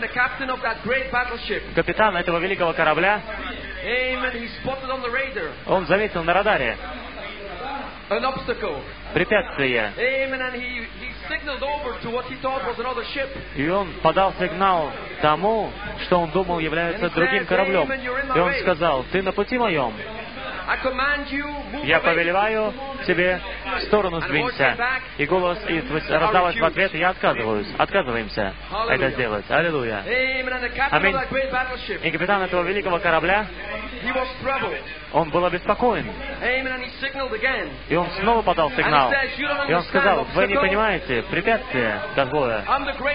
капитан этого великого корабля, он заметил на радаре препятствие. И он подал сигнал тому, что он думал является другим кораблем. И он сказал: «Ты на пути моем». Я повелеваю тебе, в сторону сдвинься. И голос раздалось в ответ, я отказываюсь. Отказываемся это сделать. Аллилуйя. Аминь. И капитан этого великого корабля, он был обеспокоен. И он снова подал сигнал. И он сказал, вы не понимаете, препятствие такое.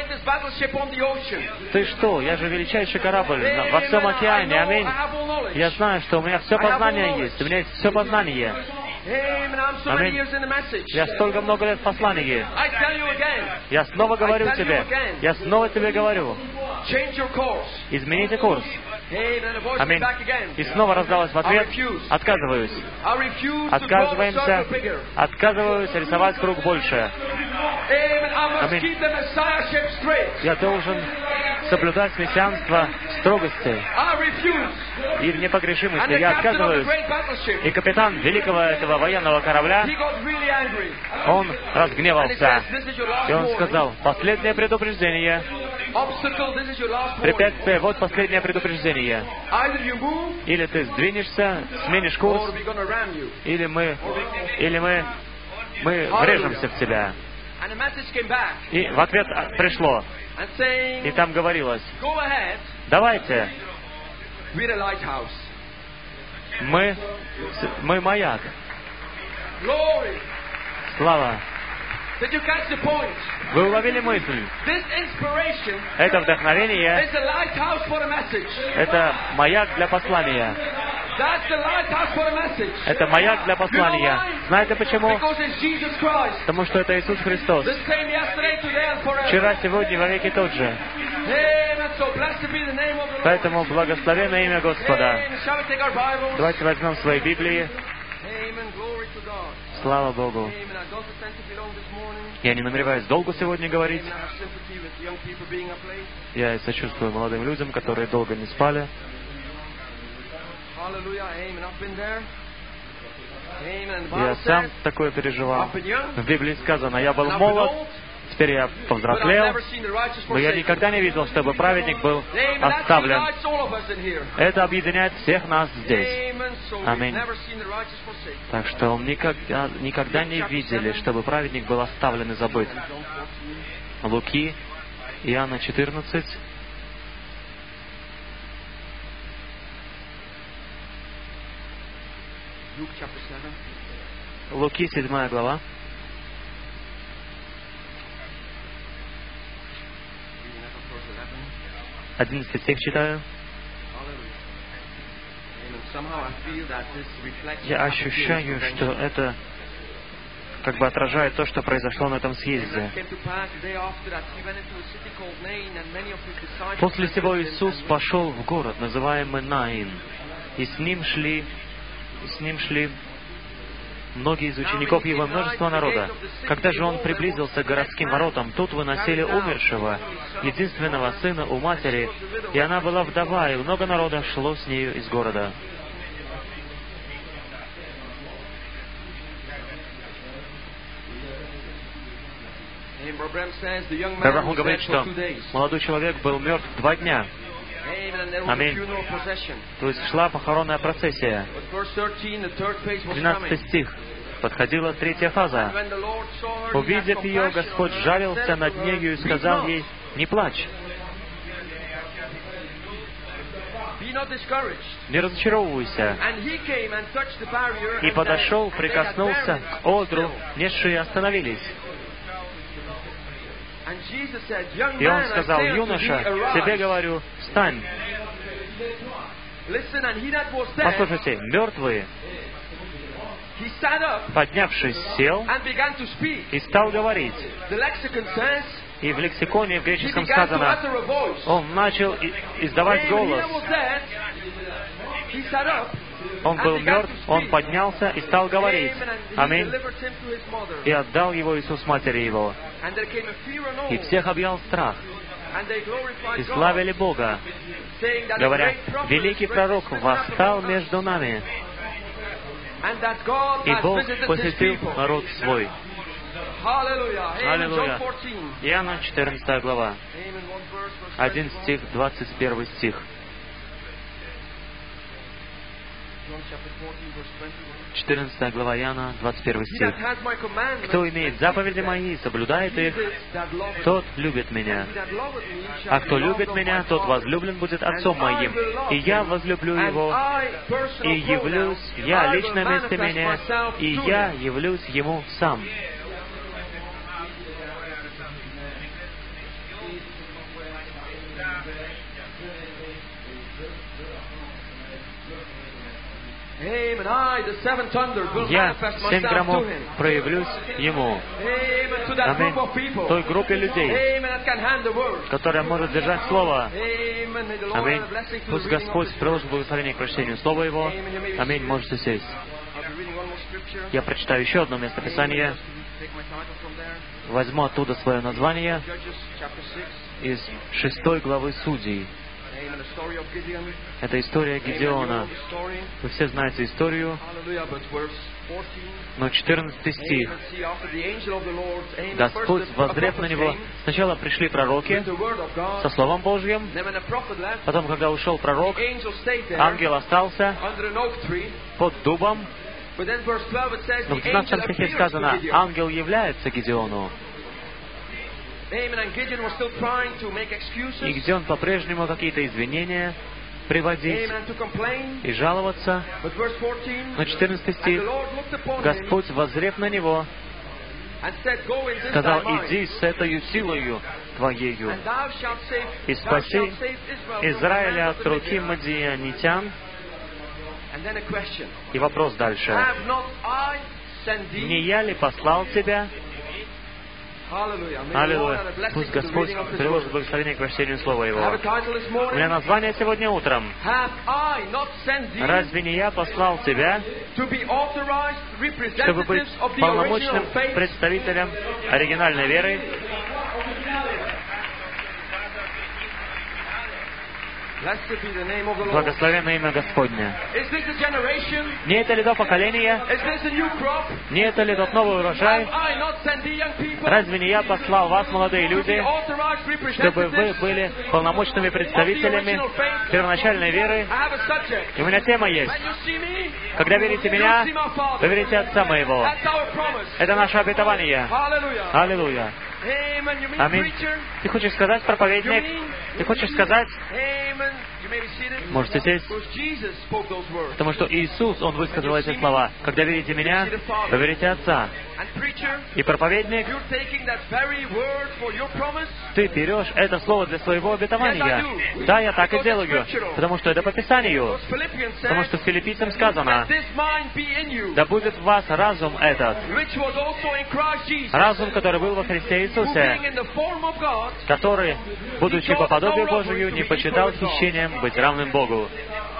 Ты что? Я же величайший корабль во всем океане. Аминь. Я знаю, что у меня все познание есть. У меня есть все познание. Аминь. Я столько много лет в послании. Я снова говорю тебе. Я снова тебе говорю. Измените курс. Аминь. И снова раздалось в ответ, отказываюсь. Отказываемся. Отказываюсь рисовать круг больше. Аминь. Я должен соблюдать мессианство строгости и в непогрешимости. Я отказываюсь. И капитан великого этого военного корабля, он разгневался. И он сказал, последнее предупреждение. Препятствие, вот последнее предупреждение. Или ты сдвинешься, сменишь курс, или мы врежемся в тебя. И в ответ пришло. И там говорилось, давайте, мы маяк. Слава. Вы уловили мысль? Это вдохновение, это маяк для послания. Это маяк для послания. Знаете почему? Потому что это Иисус Христос. Вчера, сегодня, во веки тот же. Поэтому благословенное имя Господа. Давайте возьмем свои Библии. Слава Богу. Я не намереваюсь долго сегодня говорить. Я сочувствую молодым людям, которые долго не спали. Я сам такое переживал. В Библии сказано, я был молод, теперь я повзрослел, но я никогда не видел, чтобы праведник был оставлен. Это объединяет всех нас здесь. Аминь. Так что никогда не видели, чтобы праведник был оставлен и забыт. Луки, Иоанна 14. Луки, 7 глава. 11 стих читаю. Я ощущаю, что это как бы отражает то, что произошло на этом съезде. После сего Иисус пошел в город, называемый Наин, и с ним шли многие из учеников Его, множество народа. Когда же Он приблизился к городским воротам, тут выносили умершего, единственного сына у матери, и она была вдова, и много народа шло с нею из города. Брахам говорит, что молодой человек был мертв 2 дня. Аминь. То есть шла похоронная процессия. 13 стих. Подходила 3-я фаза. Увидев ее, Господь жалился над нею и сказал ей, не плачь. Не разочаровывайся. И подошел, прикоснулся к одру, несшие остановились. И Он сказал, юноша, тебе говорю, встань. Послушайте, мертвые, поднявшись, сел и стал говорить. И в лексиконе в греческом сказано, он начал издавать голос. Он был мертв, он поднялся и стал говорить. Аминь. И отдал его Иисус матери его. И всех объял страх. И славили Бога, говоря, великий пророк восстал между нами. И Бог посетил народ свой. Аллилуйя. Иоанна 14 глава. 1 стих, 21 стих. 14 глава Иоанна, 21 стих. «Кто имеет заповеди Мои и соблюдает их, тот любит Меня. А кто любит Меня, тот возлюблен будет Отцом Моим. И Я возлюблю его, и явлюсь Я лично вместо Меня, и Я явлюсь Ему сам». Я 7 громов проявлюсь Ему. Аминь. Той группе людей, которая может держать Слово. Аминь. Пусть Господь приложит благословение к прочтению Слова Его. Аминь. Можете сесть. Я прочитаю еще одно местописание. Возьму оттуда свое название из 6 главы Судей. Это история Гидеона. Вы все знаете историю, но 14 стих. Господь, воззрев на него, сначала пришли пророки со Словом Божьим, потом, когда ушел пророк, ангел остался под дубом, но в 12 стихе сказано, ангел является Гидеону. И Гидеон по-прежнему какие-то извинения приводить и жаловаться. Но 14 стих. Господь, воззрев на него, сказал, иди с этой силою твоею и спаси Израиля от руки мадианитян. И вопрос дальше. Не я ли послал тебя? Аллилуйя. Пусть Господь приложит благословение к прочтению Слова Его. У меня название сегодня утром. Разве не я послал тебя, чтобы быть полномочным представителем оригинальной веры? Благословенное имя Господне. Не это ли то поколение? Не это ли тот новый урожай? Разве не я послал вас, молодые люди, чтобы вы были полномочными представителями первоначальной веры? И у меня тема есть. Когда верите меня, вы верите Отца Моего. Это наше обетование. Аллилуйя. Аминь. Ты хочешь сказать, проповедник? Ты хочешь сказать? Можете сесть. Потому что Иисус, Он высказал эти слова. Когда верите Меня, вы верите Отца. И проповедник, ты берешь это слово для своего обетования. Да, я так и делаю. Потому что это по Писанию. Потому что в Филиппийцам сказано, да будет в вас разум этот. Разум, который был во Христе Иисусе, который, будучи по подобию Божию, не почитал хищением быть равным Богу.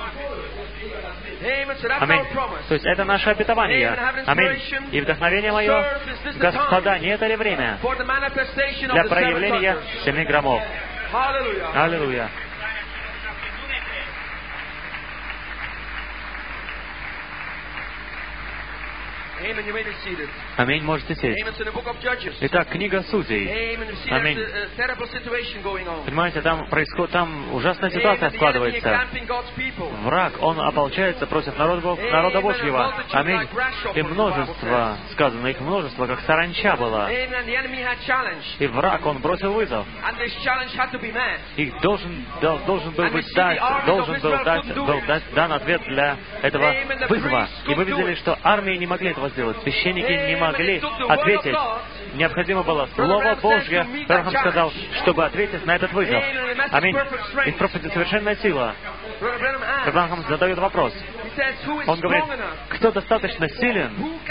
Аминь. То есть это наше обетование. Аминь. И вдохновение мое, Господа, не это ли время для проявления 7 громов? Аллилуйя. Аминь, можете сесть. Итак, книга Судей. Аминь. Понимаете, там ужасная ситуация складывается. Враг, он ополчается против народа Божьего. Аминь. И множество, сказано, их множество, как саранча было. И враг, он бросил вызов. Их должен был дать дан ответ для этого вызова. И вы видели, что армии не могли этого сделать. Священники не могли ответить. Необходимо было Слово Божье. Брахам сказал, чтобы ответить на этот вызов. Аминь. И в проповеди совершенная сила. Брахам задает вопрос. Он говорит, кто достаточно силен?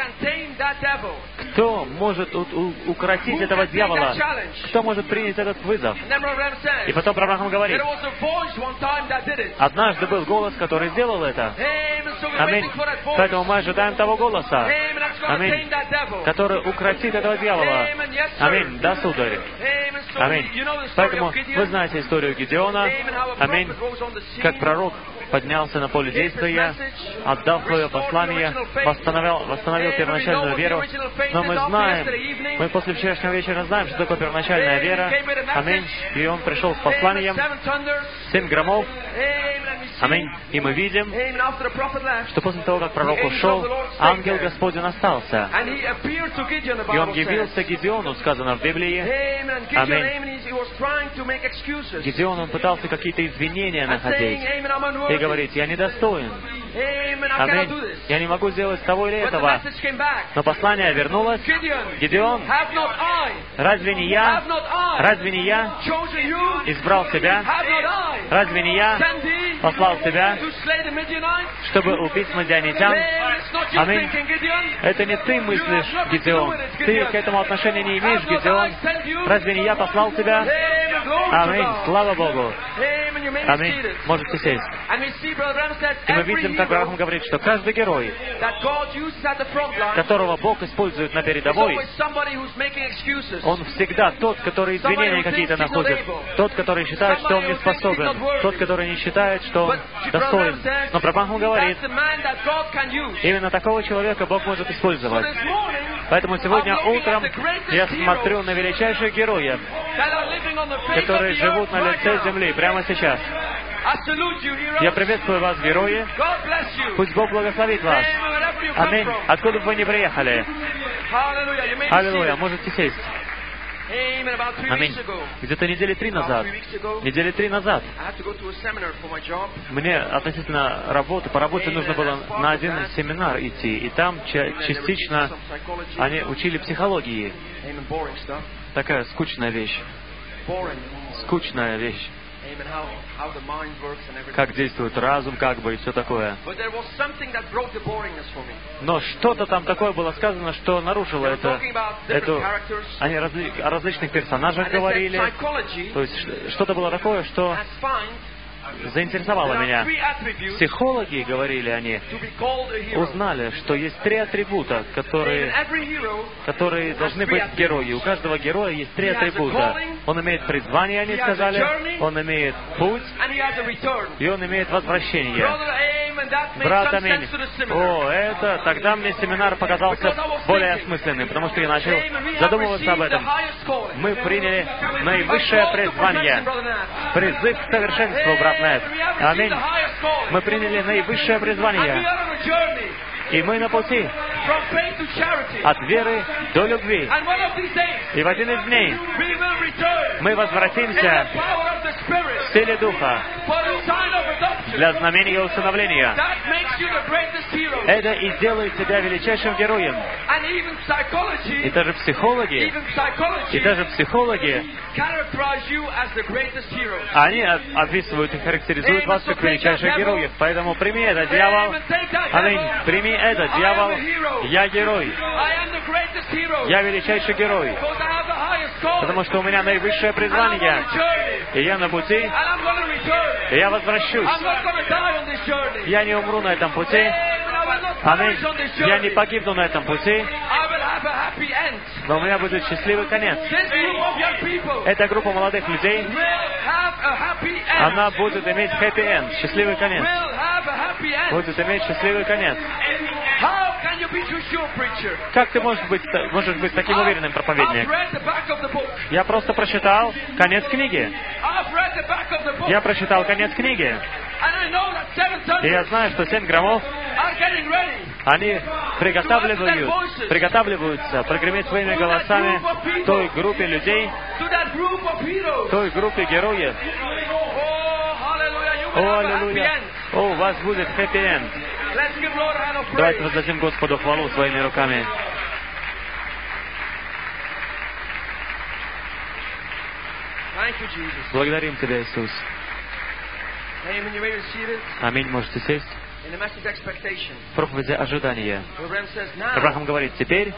Кто может укротить этого дьявола? Кто может принять этот вызов? И потом Брахам говорит, однажды был голос, который сделал это. Аминь. Поэтому мы ожидаем того голоса. Аминь. Который укротит этого дьявола. Аминь. Да, сударь. Аминь. Поэтому вы знаете историю Гедеона. Аминь. Как пророк поднялся на поле действия, отдал свое послание, восстановил первоначальную веру. Но мы знаем, мы после вчерашнего вечера знаем, что такое первоначальная вера. Аминь. И он пришел с посланием 7 громов. Аминь. И мы видим, что после того, как пророк ушел, ангел Господень остался. И он явился Гедеону, сказано в Библии. Аминь. Гедеон, он пытался какие-то извинения находить и говорить: я недостоин. Аминь. Я не могу сделать того или этого. Но послание вернулось. Гедеон, разве не я избрал тебя? Разве не я послал тебя, чтобы убить мадианитян? Аминь. Это не ты мыслишь, Гедеон. Ты к этому отношения не имеешь, Гедеон. Разве не я послал тебя? Аминь. Слава Богу. Аминь. Можете сесть. И мы видим, как Авраам говорит, что каждый герой, которого Бог использует на передовой, он всегда тот, который извинения какие-то находит, тот, который считает, что он не способен, тот, который не считает, что он достоин. Но Авраам говорит, именно такого человека Бог может использовать. Поэтому сегодня утром я смотрю на величайших героев, которые живут на лице земли прямо сейчас. Я приветствую вас, герои. Пусть Бог благословит вас. Аминь. Откуда бы вы ни приехали. Аллилуйя. Можете сесть. Аминь. Где-то недели 3 назад мне относительно работы, по работе нужно было на один семинар идти, и там частично они учили психологии. Такая скучная вещь. Как действует разум, как бы, и все такое. Но что-то там такое было сказано, что нарушило это. Они о различных персонажах говорили. То есть что-то было такое, что заинтересовало меня. Психологи, говорили они, узнали, что есть 3 атрибута, которые должны быть в герое. У каждого героя есть 3 атрибута. Он имеет призвание, они сказали, он имеет путь, и он имеет возвращение. Брат, аминь. Тогда мне семинар показался более осмысленным, потому что я начал задумываться об этом. Мы приняли наивысшее призвание, призыв к совершенству, брат Нэт. Аминь. Мы приняли наивысшее призвание. И мы на пути от веры до любви. И в один из дней мы возвратимся в силе Духа для знамения усыновления. Это и делает тебя величайшим героем. И даже психологи, они описывают и характеризуют вас как величайших героев. Поэтому прими это, дьявол. Аминь. Прими это, дьявол. Я герой. Я величайший герой. Потому что у меня наивысшее призвание. И я на пути. И я возвращусь. Я не умру на этом пути. Аминь. Я не погибну на этом пути. Но у меня будет счастливый конец. Эта группа молодых людей, она будет иметь happy-end, счастливый конец. Будет иметь счастливый конец. Как ты можешь быть таким уверенным проповедником? Я просто прочитал конец книги. Я прочитал конец книги. И я знаю, что 7 громов, они приготавливаются прогреметь своими голосами той группе людей, той группе героев. О, аллилуйя! О, у вас будет хэппи-энд. Давайте воздадим Господу хвалу своими руками. Благодарим Тебя, Иисус. Аминь. Можете сесть. В проповеди ожидания Авраам говорит: теперь,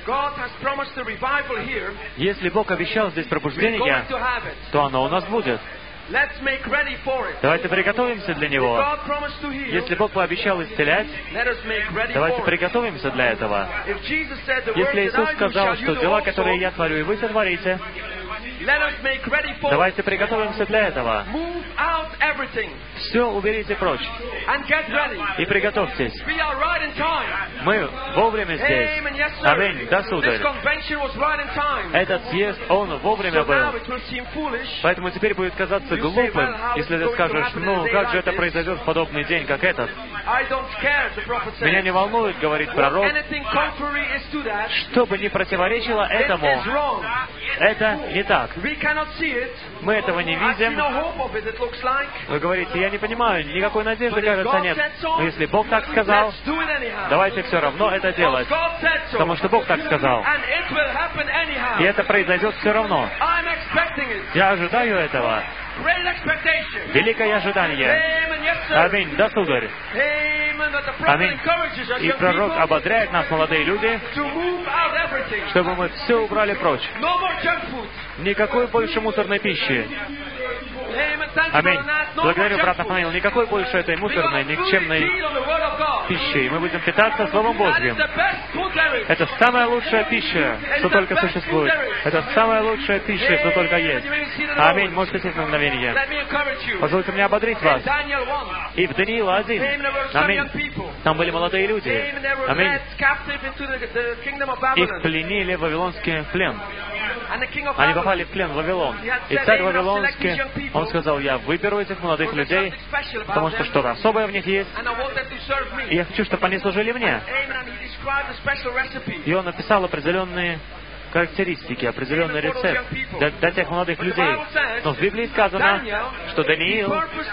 если Бог обещал здесь пробуждение, то оно у нас будет. Давайте приготовимся для Него. Если Бог пообещал исцелять, давайте приготовимся для этого. Если Иисус сказал, что дела, которые я творю, и вы сотворите, Давайте приготовимся для этого. Все уберите прочь. И приготовьтесь. Мы вовремя здесь. Аминь. Да, сударь. Этот съезд, он вовремя был. Поэтому теперь будет казаться глупым, если ты скажешь, ну, как же это произойдет в подобный день, как этот. Меня не волнует, говорит пророк, что бы ни противоречило этому, это не так. Мы этого не видим. Вы говорите, я не понимаю, никакой надежды, кажется, нет. Но если Бог так сказал, давайте все равно это делать. Потому что Бог так сказал. И это произойдет все равно. Я ожидаю этого. Великое ожидание. Аминь. Да, сударь. Аминь. И пророк ободряет нас, молодые люди, чтобы мы все убрали прочь. Никакой больше мусорной пищи. Аминь. Благодарю, брат Нафанаил. Никакой больше этой мусорной, никчемной пищей. Мы будем питаться Словом Божьим. Это самая лучшая пища, что только существует. Это самая лучшая пища, что только есть. Аминь. Можете сесть на мгновение. Позвольте мне ободрить вас. И в Даниила 1. Аминь. Там были молодые люди. Аминь. Их пленили в вавилонский плен. Они попали в плен в Вавилон. И царь Вавилонский, он сказал, я выберу этих молодых людей, потому что что-то особое в них есть, и я хочу, чтобы они служили мне. И он написал определенные характеристики, определенный рецепт для тех молодых людей. Но в Библии сказано, что Даниил,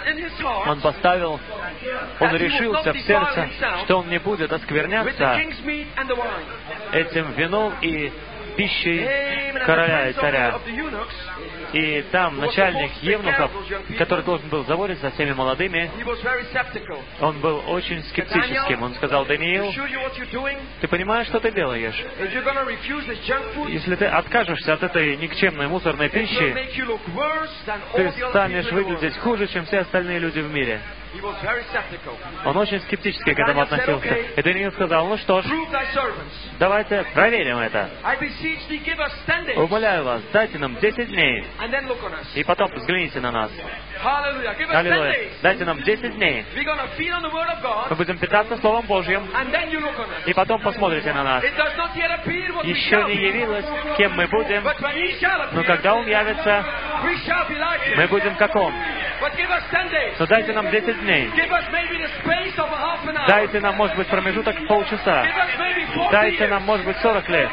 он решился в сердце, что он не будет оскверняться этим вином и пищей короля и царя. И там начальник евнухов, который должен был заботиться о всеми молодыми, он был очень скептическим. Он сказал, Даниил, ты понимаешь, что ты делаешь? Если ты откажешься от этой никчемной мусорной пищи, ты станешь выглядеть хуже, чем все остальные люди в мире. Он очень скептически к этому относился. И Даниил сказал, ну что ж, давайте проверим это. Умоляю вас, дайте нам 10 дней. И потом взгляните на нас. Аллилуйя. Дайте нам 10 дней. Мы будем питаться Словом Божьим. И потом посмотрите на нас. Еще не явилось, кем мы будем. Но когда Он явится, мы будем как Он. Но дайте нам 10 дней. Дайте нам, может быть, промежуток полчаса. Дайте нам, может быть, 40 лет.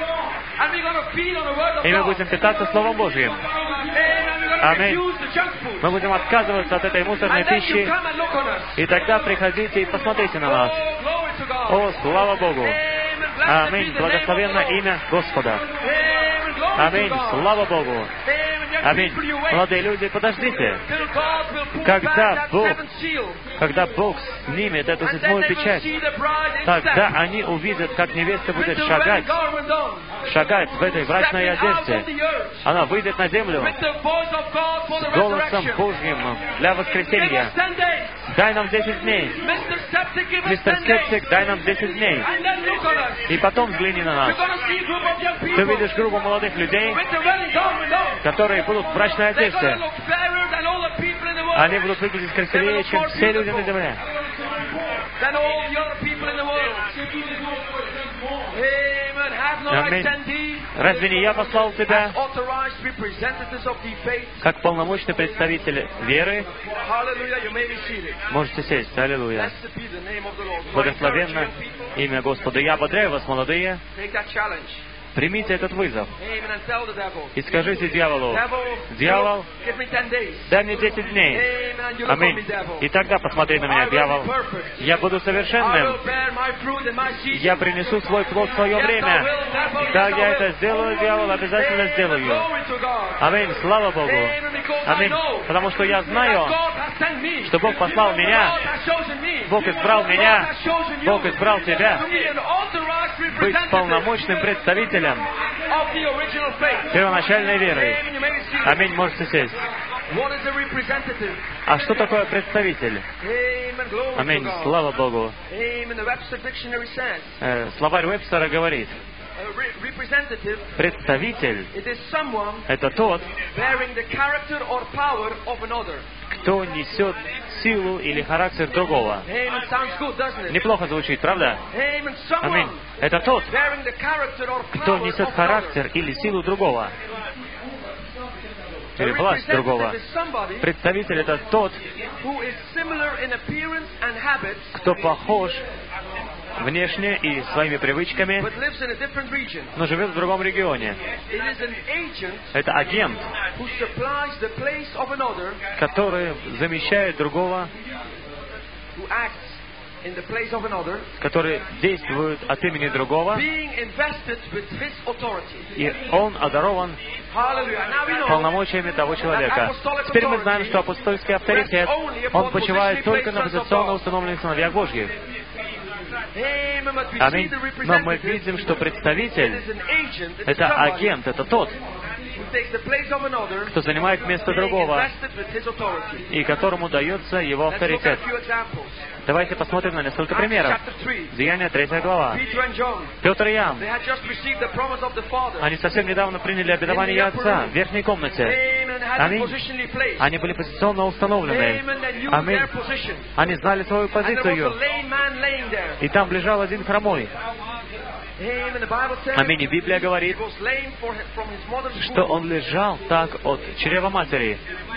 И мы будем питаться Словом Божьим. Аминь. Мы будем отказываться от этой мусорной пищи. И тогда приходите и посмотрите на нас. О, слава Богу! Аминь. Благословенно имя Господа. Аминь. Слава Богу. Аминь. Молодые люди, подождите. Когда Бог снимет эту седьмую печать, тогда они увидят, как невеста будет шагать в этой брачной одежде. Она выйдет на землю с голосом Божьим для воскресения. Дай нам 10 дней. Мистер Скептик, дай нам 10 дней. И потом взгляни на нас. Ты видишь группу молодых людей, которые будут в брачной одежде. Они будут выглядеть красивее, чем все люди на земле. Аминь. Разве не я послал тебя как полномочный представитель веры? Можете сесть. Аллилуйя. Благословенно имя Господа. Я ободряю вас, молодые. Примите этот вызов. И скажите дьяволу, дьявол, дай мне 10 дней. Аминь. И тогда посмотри на меня, дьявол. Я буду совершенным. Я принесу свой плод в свое время. Да, я это сделаю, дьявол, обязательно сделаю. Аминь. Слава Богу. Аминь. Потому что я знаю, что Бог послал меня. Бог избрал меня. Бог избрал тебя. Быть полномочным представителем первоначальной веры. Аминь. Можете сесть. А что такое представитель? Аминь. Слава Богу. Словарь Вебстера говорит, Представитель — это тот, кто несет силу или характер другого. Неплохо звучит, правда? Аминь. Это тот, кто несет характер или силу другого. Или власть другого. Представитель — это тот, кто похож внешне и своими привычками, но живет в другом регионе. Это агент, который замещает другого, который действует от имени другого, и он одарован полномочиями того человека. Теперь мы знаем, что апостольский авторитет, он почивает только на позиционно установленных сыновьях Божьих. Аминь. Но мы видим, что представитель — это агент, это тот, кто занимает место другого, и которому дается его авторитет. Давайте посмотрим на несколько примеров. Деяния 3 глава. Петр и Иоанн, они совсем недавно приняли обетование Отца в верхней комнате. Аминь. Они были позиционно установлены. Аминь. Они знали свою позицию. И там лежал один хромой. Аминь. И Библия говорит, что он лежал так от чрева матери.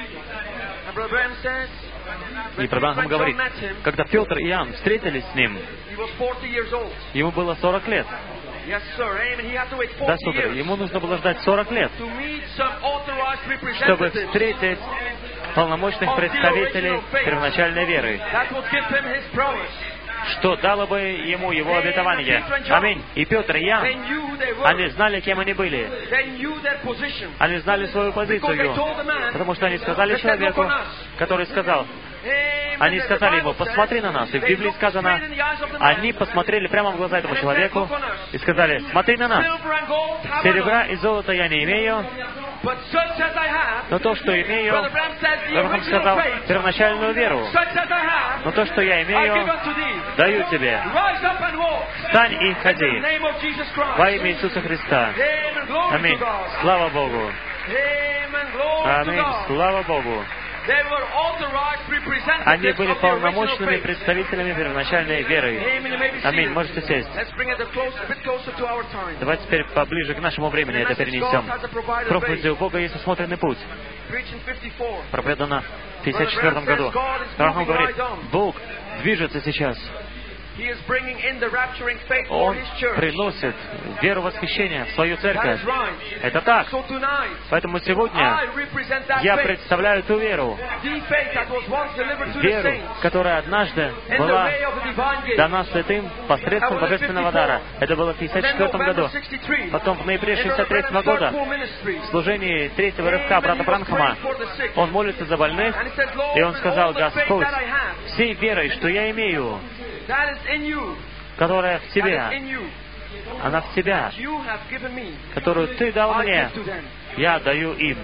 И Бранхам говорит, когда Петр и Иоанн встретились с ним, ему было 40 лет. Да, сударь, ему нужно было ждать 40 лет, чтобы встретить полномочных представителей первоначальной веры, что дало бы ему его обетование. Аминь. И Петр и Иоанн, они знали, кем они были. Они знали свою позицию, потому что они сказали человеку, который сказал, они сказали ему, посмотри на нас. И в Библии сказано, они посмотрели прямо в глаза этому человеку и сказали, смотри на нас. Серебра и золота я не имею, но то, что имею, Бранхам сказал, первоначальную веру. Но то, что я имею, даю тебе. Встань и ходи во имя Иисуса Христа. Аминь. Слава Богу. Аминь. Слава Богу. Они были полномочными представителями первоначальной веры. Аминь. Можете сесть. Давайте теперь поближе к нашему времени это перенесем. Проповедь у Бога есть усмотренный путь. Проповедана в 54 году. Бранхам говорит, Бог движется сейчас. Он приносит веру восхищения в свою церковь. Это так. Поэтому сегодня я представляю ту веру, которая однажды была дана святым посредством божественного дара. Это было в 1954 году. Потом в ноябре 1963 года в служении третьего рывка брата Бранхама он молится за больных, и он сказал, Господь, всей верой, что я имею, которая в Тебе, она в Тебя, которую Ты дал мне, я даю им.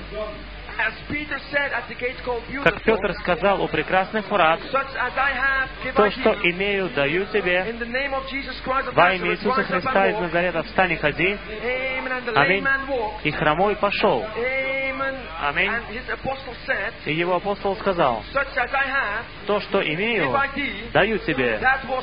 Как Петр сказал у прекрасных врат, то, что имею, даю тебе, во имя Иисуса Христа из Назарета, встань и ходи. Аминь. И хромой пошел. Аминь. И его апостол сказал, то, что имею, даю тебе.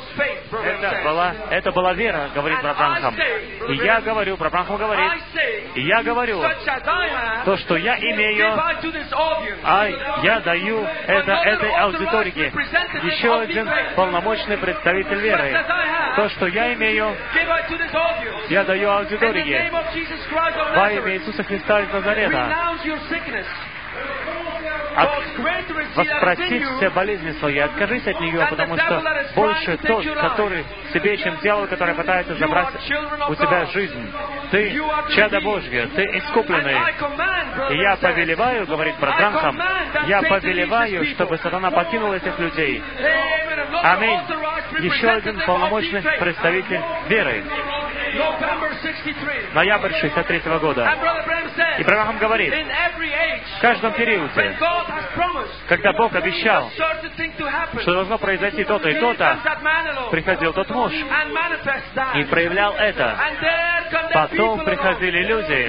Это была вера, говорит брат Бранхам. И я говорю, брат Бранхам говорит, и я говорю, то, что я имею, я даю этой аудитории. Еще один полномочный представитель веры. То, что я имею, я даю аудитории. Во имя Иисуса Христа из Назарета. Воспротив все болезни свои, откажись от нее, потому что больше тот, который в себе, чем дьявол, который пытается забрать у тебя жизнь. Ты чадо Божье, ты искупленный. И я повелеваю, говорит брат Бранхам, я повелеваю, чтобы сатана покинул этих людей. Аминь. Еще один полномочный представитель веры. Ноябрь 63 года. И Бранхам говорит, в каждом периоде, когда Бог обещал, что должно произойти то-то и то-то, приходил тот муж и проявлял это. Потом приходили люди,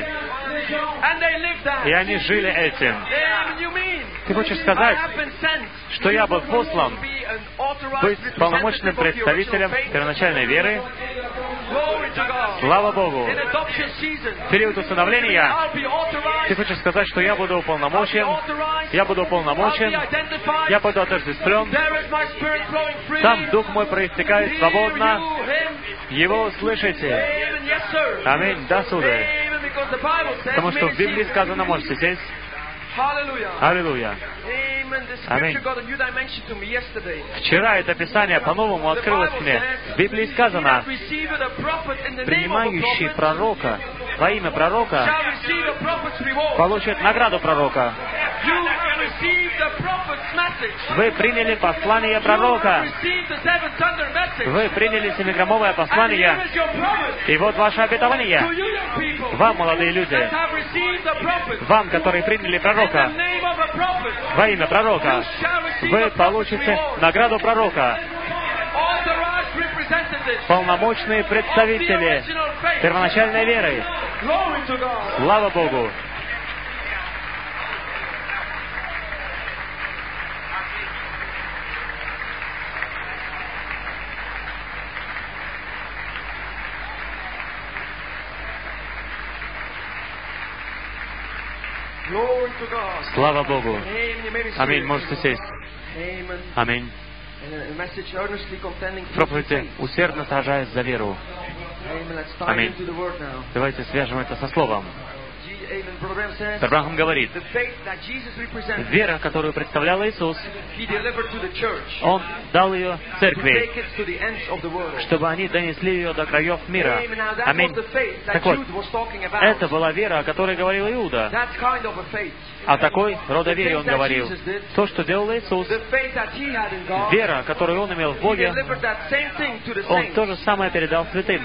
и они жили этим. Ты хочешь сказать, что я был послан быть полномочным представителем первоначальной веры? Слава Богу! В период усыновления ты хочешь сказать, что я буду уполномочен, я буду отождествлен, там Дух мой проистекает свободно, Его слышите? Аминь. Да, сударь. Потому что в Библии сказано, можете сесть. Аллилуйя. Аминь. Вчера это Писание по-новому открылось мне. В Библии сказано, принимающий пророка во имя пророка получит награду пророка. Вы приняли послание пророка. Вы приняли 7-граммовое послание. И вот ваше обетование. Вам, молодые люди, вам, которые приняли пророка, во имя пророка, вы получите награду пророка. Полномочные представители первоначальной веры. Слава Богу! Слава Богу! Аминь. Можете сесть. Аминь. В проповеди усердно сражаясь за веру. Аминь. Давайте свяжем это со словом. Бранхам говорит, вера, которую представлял Иисус, Он дал ее церкви, чтобы они донесли ее до краев мира. Аминь. Так вот, это была вера, о которой говорил Иуда. О такой рода вере он говорил. То, что делал Иисус, вера, которую он имел в Боге, он то же самое передал святым.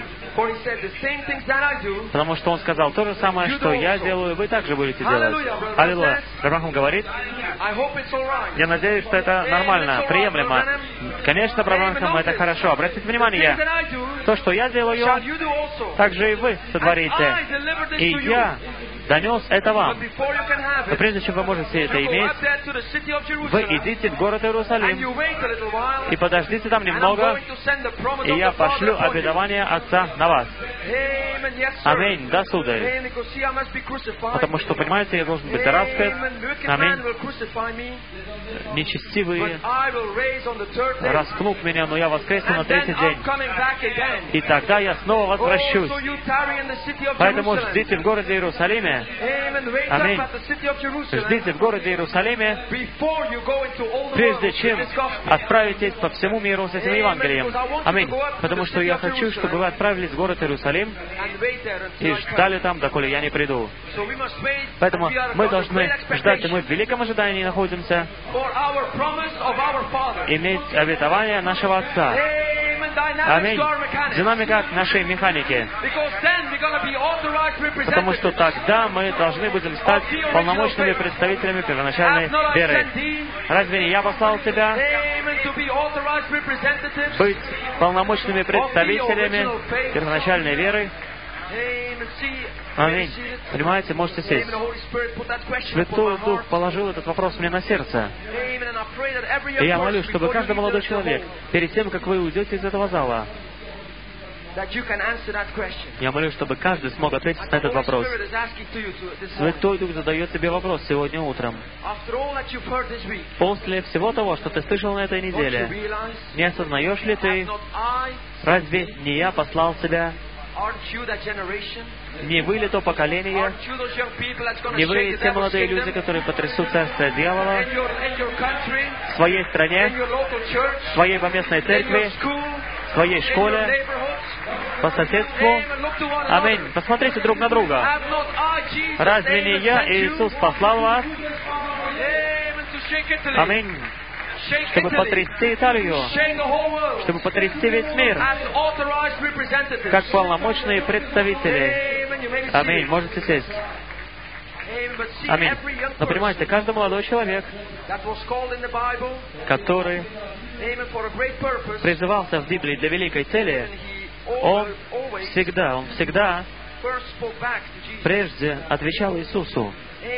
Потому что он сказал, то же самое, что я делаю, вы также будете делать. Аллилуйя. Бранхам говорит, я надеюсь, что это нормально, приемлемо. Конечно, Бранхам, это хорошо. Обратите внимание, то, что я делаю, также и вы сотворите. И я донес это вам. Но прежде чем вы можете это иметь, вы идите в город Иерусалим и подождите там немного, и я пошлю обетование Отца на вас. Аминь. Да, сударь. Потому что, понимаете, я должен быть распят. Аминь. Нечестивые распнут меня, но я воскресну на 3-й день. И тогда я снова возвращусь. Поэтому ждите в городе Иерусалиме. Аминь. Ждите в городе Иерусалиме, прежде чем отправитесь по всему миру с этим Евангелием. Аминь. Потому что я хочу, чтобы вы отправились в город Иерусалим и ждали там, доколе я не приду. Поэтому мы должны ждать, и мы в великом ожидании находимся, иметь обетование нашего Отца. Аминь. Динамика нашей механики. Потому что тогда мы должны будем стать полномочными представителями первоначальной веры. Разве не я послал тебя быть полномочными представителями первоначальной веры? Аминь. Понимаете, можете сесть. Святой Дух положил этот вопрос мне на сердце. И я молюсь, чтобы каждый молодой человек, перед тем, как вы уйдете из этого зала, я молюсь, чтобы каждый смог ответить на этот вопрос. Святой Дух задает тебе вопрос сегодня утром. После всего того, что ты слышал на этой неделе, не осознаешь ли ты, разве не я послал тебя? Не вы ли то поколение? Не вы ли те молодые люди, которые потрясут царство дьявола в своей стране, в своей поместной церкви, в своей школе, по соседству? Аминь. Посмотрите друг на друга. Разве не я, Иисус, послал вас? Аминь. чтобы потрясти Италию, чтобы потрясти весь мир, как полномочные представители. Аминь. Можете сесть. Аминь. Но понимаете, каждый молодой человек, который призывался в Библии для великой цели, он всегда прежде отвечал Иисусу.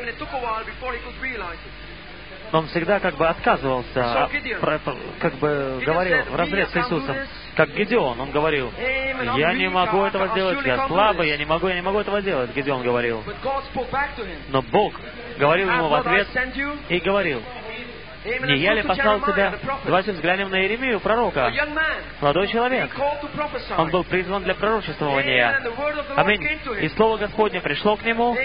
Он всегда как бы отказывался, как бы говорил вразрез с Иисусом. Как Гедеон, он говорил: «Я не могу этого сделать, я слабый, я не могу этого сделать», Гедеон говорил. Но Бог говорил ему в ответ и говорил: «Не я ли послал тебя?» Давайте взглянем на Иеремию, пророка. Молодой человек. Он был призван для пророчествования. Аминь. И Слово Господне пришло к нему.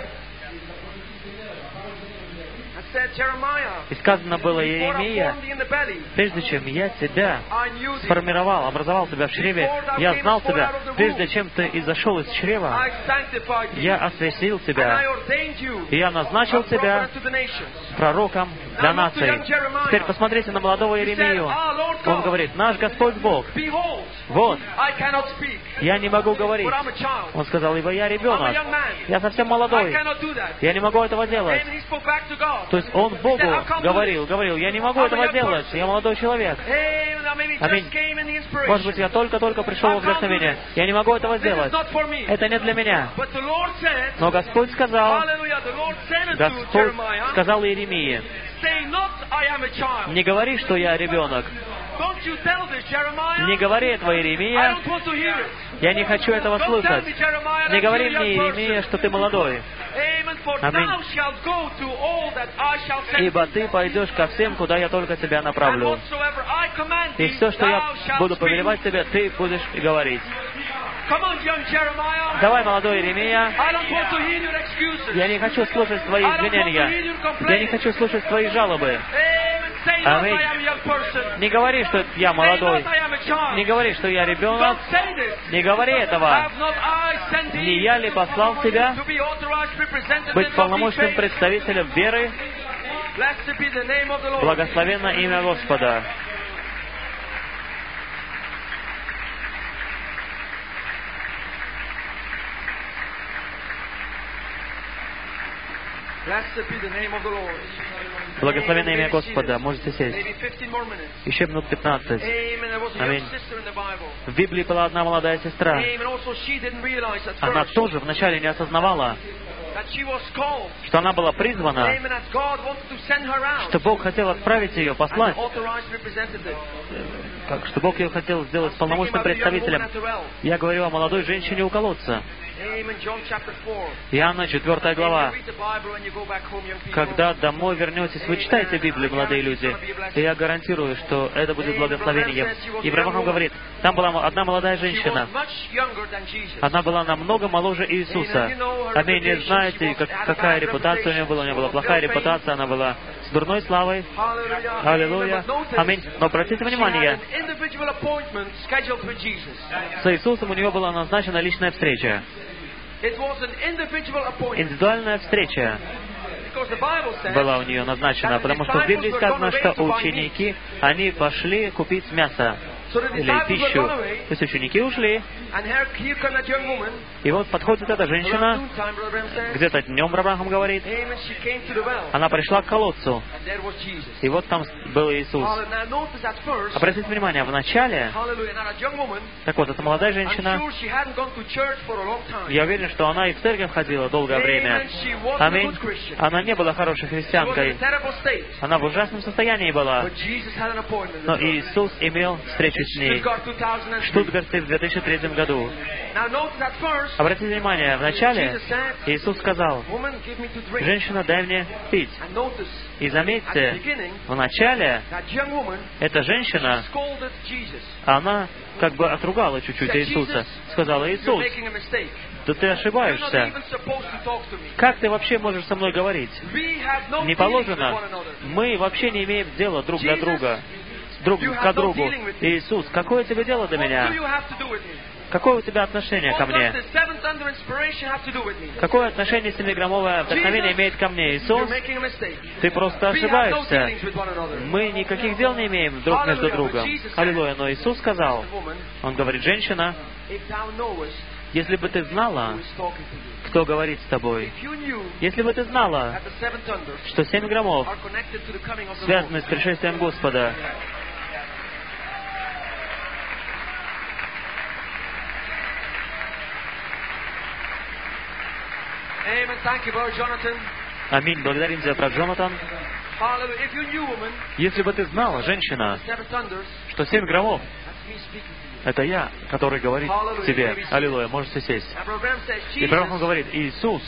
И сказано было: Иеремия, прежде чем я тебя сформировал, образовал тебя в чреве, я знал тебя. Прежде чем ты изошел из чрева, я осветил тебя, и я назначил тебя пророком для наций. Теперь посмотрите на молодого Иеремию. Он говорит: наш Господь Бог, вот, я не могу говорить. Он сказал: ибо я ребенок, я совсем молодой, я не могу этого делать. То есть он Богу говорил: я не могу этого делать, я молодой человек. Аминь. Может быть, я только пришел в вдохновение. Я не могу этого сделать. Это не для меня. Но Господь сказал Иеремии: не говори, что я ребенок. Не говори этого, Иеремия. Я не хочу этого слышать. Не говори мне, Иеремия, что ты молодой. Аминь. Ибо ты пойдешь ко всем, куда я только тебя направлю. И все, что я буду повелевать тебе, ты будешь и говорить. Давай, молодой Иеремия. Я не хочу слушать твои извинения. Я не хочу слушать твои жалобы. Аминь. Не говори, что я молодой. Не говори, что я ребенок. Не говори этого. Не я ли послал тебя быть полномочным представителем веры? Благословенно имя Господа. Благословенное имя Господа. Можете сесть. Еще минут 15. Аминь. В Библии была одна молодая сестра. Она тоже вначале не осознавала, что она была призвана, что Бог хотел отправить ее, послать, что Бог ее хотел сделать полномочным представителем. Я говорю о молодой женщине у колодца. Иоанна 4 глава. Когда домой вернетесь, вы читайте Библию, молодые люди, и я гарантирую, что это будет благословением. И Авраам говорит, там была одна молодая женщина. Она была намного моложе Иисуса. Аминь. Не знаете, какая репутация у нее была? У нее была плохая репутация, она была с дурной славой. Аллилуйя. Аминь. Но обратите внимание, с Иисусом у нее была назначена личная встреча. Индивидуальная встреча была у нее назначена, потому что в Библии сказано, что ученики, они пошли купить мясо или пищу. То есть ученики ушли, и вот подходит эта женщина, где-то днем Авраам говорит, она пришла к колодцу, и вот там был Иисус. Обратите внимание, в начале, так вот, эта молодая женщина, я уверен, что она и в церковь ходила долгое время. Аминь. Она не была хорошей христианкой. Она в ужасном состоянии была. Но Иисус имел встречу с ней в Штутгарте в 2003 году. Обратите внимание, вначале Иисус сказал: «Женщина, дай мне пить». И заметьте, в начале эта женщина, она как бы отругала чуть-чуть Иисуса. Сказала: «Иисус, да ты ошибаешься. Как ты вообще можешь со мной говорить? Не положено. Мы вообще не имеем дела друг для друга. Друг к другу. Иисус, какое тебе дело до меня? Какое у тебя отношение ко мне? Какое отношение семиграммовое вдохновение имеет ко мне? Иисус, ты просто ошибаешься. Мы никаких дел не имеем друг между другом. Аллилуйя. Но Иисус сказал, Он говорит, женщина, если бы ты знала, кто говорит с тобой, если бы ты знала, что 7 громов связаны с пришествием Господа, Аминь. Благодарим за брат Джонатан. Если бы ты знала, женщина, что 7 громов — это я, который говорит тебе. Аллилуйя. Можете сесть. И Пророк говорит, Иисус,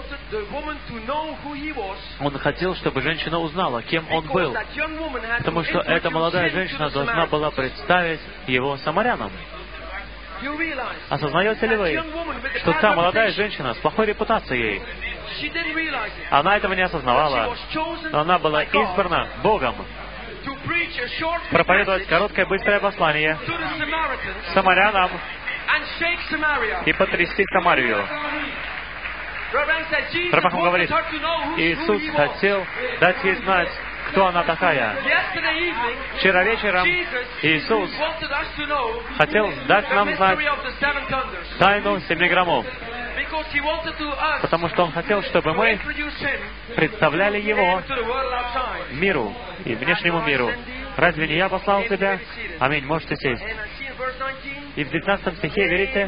Он хотел, чтобы женщина узнала, кем Он был. Потому что эта молодая женщина должна была представить Его самарянам. Осознаете ли вы, что та молодая женщина с плохой репутацией, она этого не осознавала, но она была избрана Богом проповедовать короткое, быстрое послание самарянам и потрясти Самарию. Пророк говорит, Иисус хотел дать ей знать, кто она такая. Вчера вечером Иисус хотел дать нам знать тайну 7 громов, потому что Он хотел, чтобы мы представляли Его миру и внешнему миру. Разве не Я послал тебя? Аминь. Можете сесть. И в 19 стихе, видите,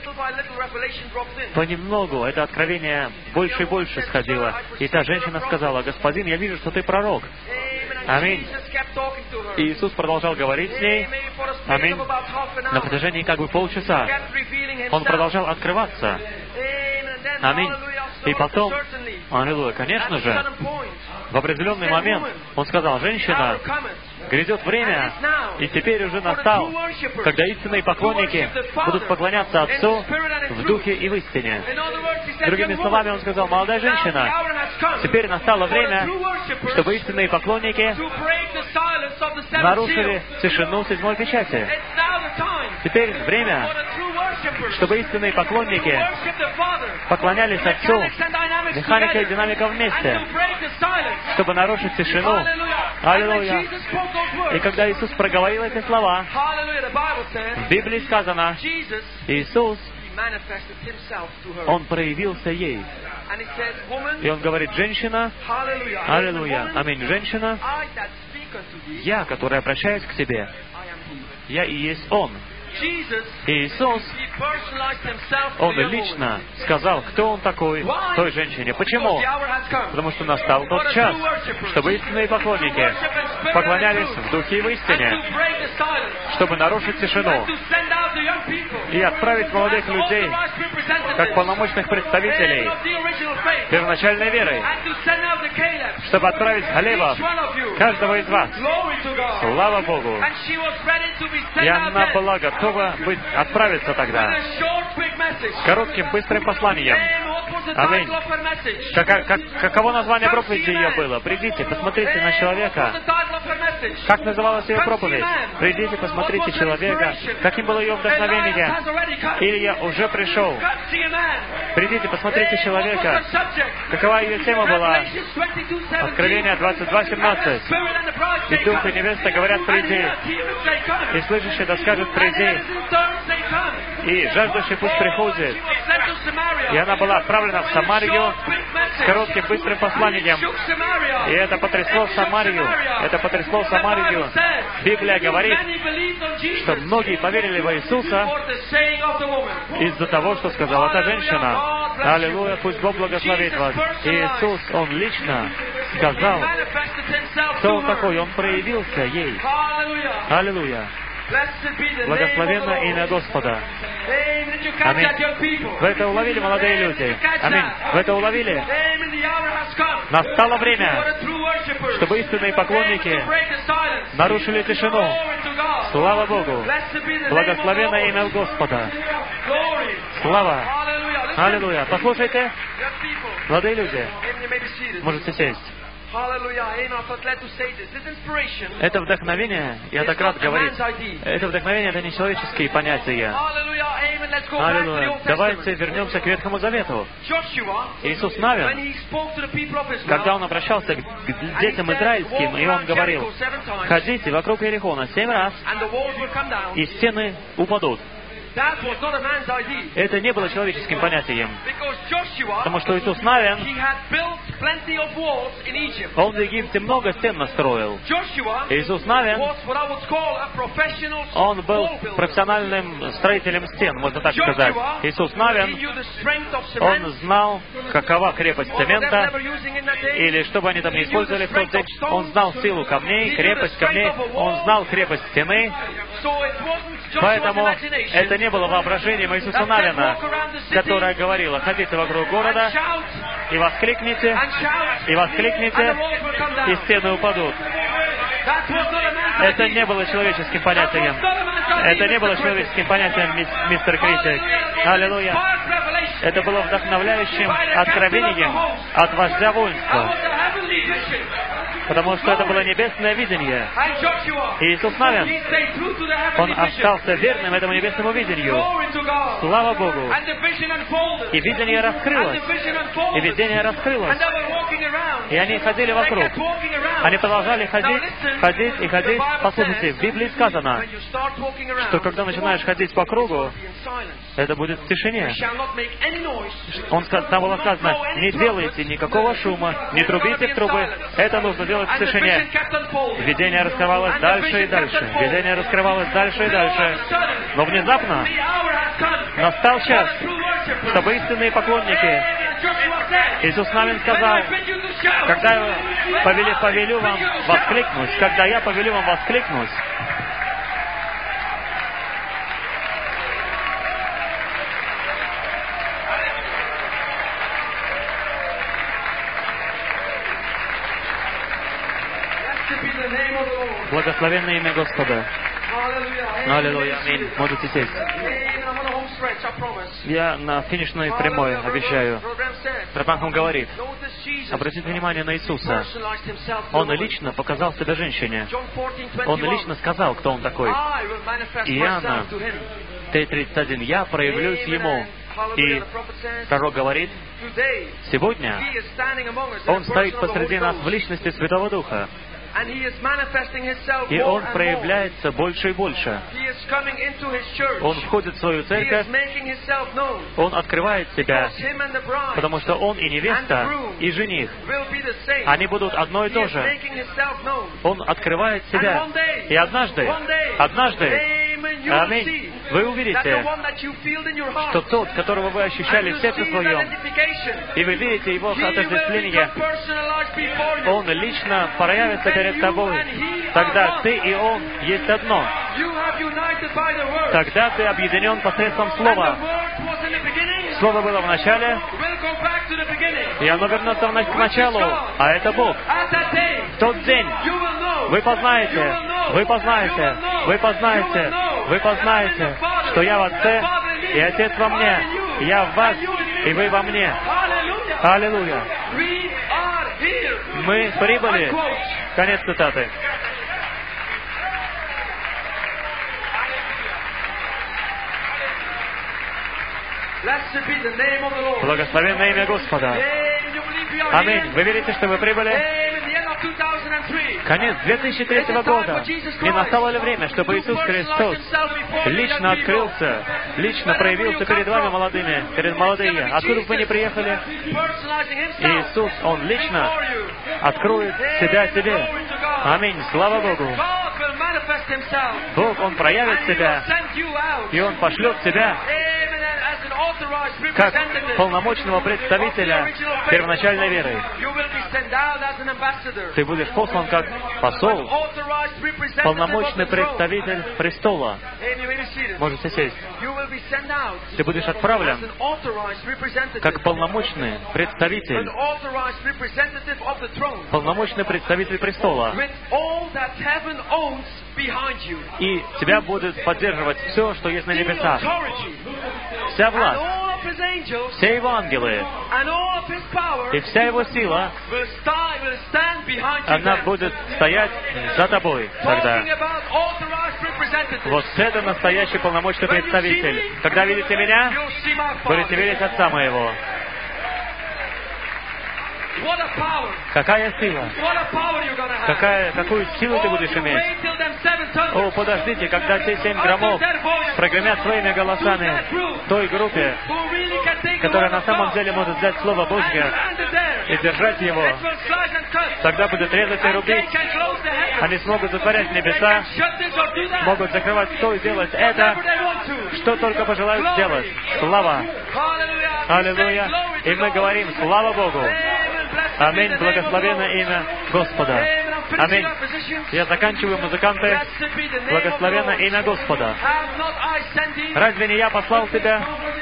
понемногу это откровение больше и больше сходило. И та женщина сказала, Господин, я вижу, что ты пророк. Аминь. И Иисус продолжал говорить с ней. Аминь. На протяжении полчаса Он продолжал открываться. Аминь. И потом, аллилуйя, конечно же, в определенный момент Он сказал, женщина, грядет время, и теперь уже настал, когда истинные поклонники будут поклоняться Отцу в Духе и в истине. Другими словами, Он сказал, молодая женщина, теперь настало время, чтобы истинные поклонники нарушили тишину 7-й печати. Теперь время, чтобы истинные поклонники поклонялись Отцу, механика и динамика вместе, чтобы нарушить тишину. Аллилуйя. И когда Иисус проговорил эти слова, в Библии сказано, Иисус, Он проявился ей. И Он говорит, женщина, аллилуйя, аминь, женщина, я, который обращаюсь к тебе, я и есть Он. Иисус, Он лично сказал, кто Он такой той женщине. Почему? Потому что настал тот час, чтобы истинные поклонники поклонялись в Духе и в истине, чтобы нарушить тишину и отправить молодых людей, как полномочных представителей первоначальной веры, чтобы отправить Халевов, каждого из вас. Слава Богу! И она была готова отправиться тогда с коротким, быстрым посланием. Аминь. Каково название проповеди ее было? Придите, посмотрите на человека. Как называлась ее проповедь? Придите, посмотрите человека. Каким было ее вдохновение? Или я уже пришел? Придите, посмотрите человека. Какова ее тема была? Откровение 22:17. И Дух и невеста говорят, приди. И слышащий да скажет, приди. И жаждущий пусть приходит. И она была отправлена в Самарию с коротким, быстрым посланием. И это потрясло Самарию. Это потрясло Самарию. Библия говорит, что многие поверили в Иисуса из-за того, что сказала эта женщина. Аллилуйя, пусть Бог благословит вас. Иисус, Он лично сказал, кто Он такой. Он проявился ей. Аллилуйя. Благословенно имя Господа. Аминь. Вы это уловили, молодые люди? Аминь. Вы это уловили? Настало время, чтобы истинные поклонники нарушили тишину. Слава Богу. Благословенно имя Господа. Слава. Аллилуйя. Послушайте, молодые люди, можете сесть. Это вдохновение, я так рад говорить, это вдохновение, это не человеческие понятия. Аллилуйя. Давайте вернемся к Ветхому Завету. Иисус Навин, когда Он обращался к детям израильским, и Он говорил: ходите вокруг Иерихона 7 раз, и стены упадут. Это не было человеческим понятием. Потому что Иисус Навин, он в Египте много стен настроил. Иисус Навин, он был профессиональным строителем стен, можно так сказать. Иисус Навин, он знал, какова крепость цемента, или что бы они там ни использовали в тот день. Он знал силу камней, крепость камней, он знал крепость стены. Поэтому это не было воображением Иисуса Навина, которое говорило: ходите вокруг города и воскликните, и стены упадут. Это не было человеческим понятием. Это не было человеческим понятием, мистер Критик. Аллилуйя. Это было вдохновляющим откровением от вождя воинства. Потому что это было небесное видение. И Иисус Навин, он остался верным этому небесному видению. Слава Богу! И видение раскрылось. И видение раскрылось. И они ходили вокруг. Они продолжали ходить. Послушайте, в Библии сказано, что когда начинаешь ходить по кругу, это будет в тишине. Там было сказано: не делайте никакого шума, не трубите в трубы. Это нужно делать в тишине. Видение раскрывалось дальше и дальше. Видение раскрывалось дальше и дальше. Но внезапно настал час, чтобы истинные поклонники... Иисус Навин сказал: когда я повелю вам воскликнуть, благословенное имя Господа. Аллилуйя. Аминь. Можете сесть. Я на финишной прямой обещаю. Брат говорит: обратите внимание на Иисуса. Он лично показал себя женщине. Он лично сказал, кто Он такой. Иоанна 3:31. Я проявлюсь Ему. И пророк говорит: сегодня Он стоит посреди нас в личности Святого Духа. И Он проявляется больше и больше. Он входит в свою церковь, Он открывает себя, потому что Он и невеста, и жених, они будут одно и то же. Он открывает себя. И однажды, аминь, вы увидите, что тот, которого вы ощущали в сердце своем, и вы видите Его отождествление, Он лично проявится перед тобой. Тогда ты и Он есть одно. Тогда ты объединен посредством Слова. Слово было в начале, и оно вернется к началу, а это Бог. В тот день вы познаете, что я в Отце, и Отец во мне, я в вас, и вы во мне. Аллилуйя. Мы прибыли. Конец цитаты. Благословенное имя Господа. Аминь. Вы верите, что вы прибыли? Конец 2003 года. Не настало ли время, чтобы Иисус Христос лично открылся, лично проявился перед вами, молодые? Откуда бы вы ни приехали, Иисус, Он лично откроет себя тебе. Аминь. Слава Богу. Бог, Он проявит себя, и Он пошлет тебя как полномочного представителя первоначальной веры. Ты будешь послан как посол, полномочный представитель престола. Можете сесть. Ты будешь отправлен как полномочный представитель престола. И тебя будет поддерживать все, что есть на небесах. Вся власть, все Его ангелы и вся Его сила, она будет стоять за тобой тогда. Вот это настоящий полномочный представитель. Когда видите меня, будете видеть Отца Моего. Какая сила! Какую силу ты будешь иметь? О, подождите, когда те 7 громов прогремят своими голосами той группе, которая на самом деле может взять Слово Божье и держать его, тогда будет резать и рубить. Они смогут затворять небеса, могут закрывать то и делать это, что только пожелают сделать. Слава! Аллилуйя! И мы говорим: слава Богу! Аминь. Благословенно имя Господа. Аминь. Я заканчиваю, музыканты. Благословенно имя Господа. Разве не я послал тебя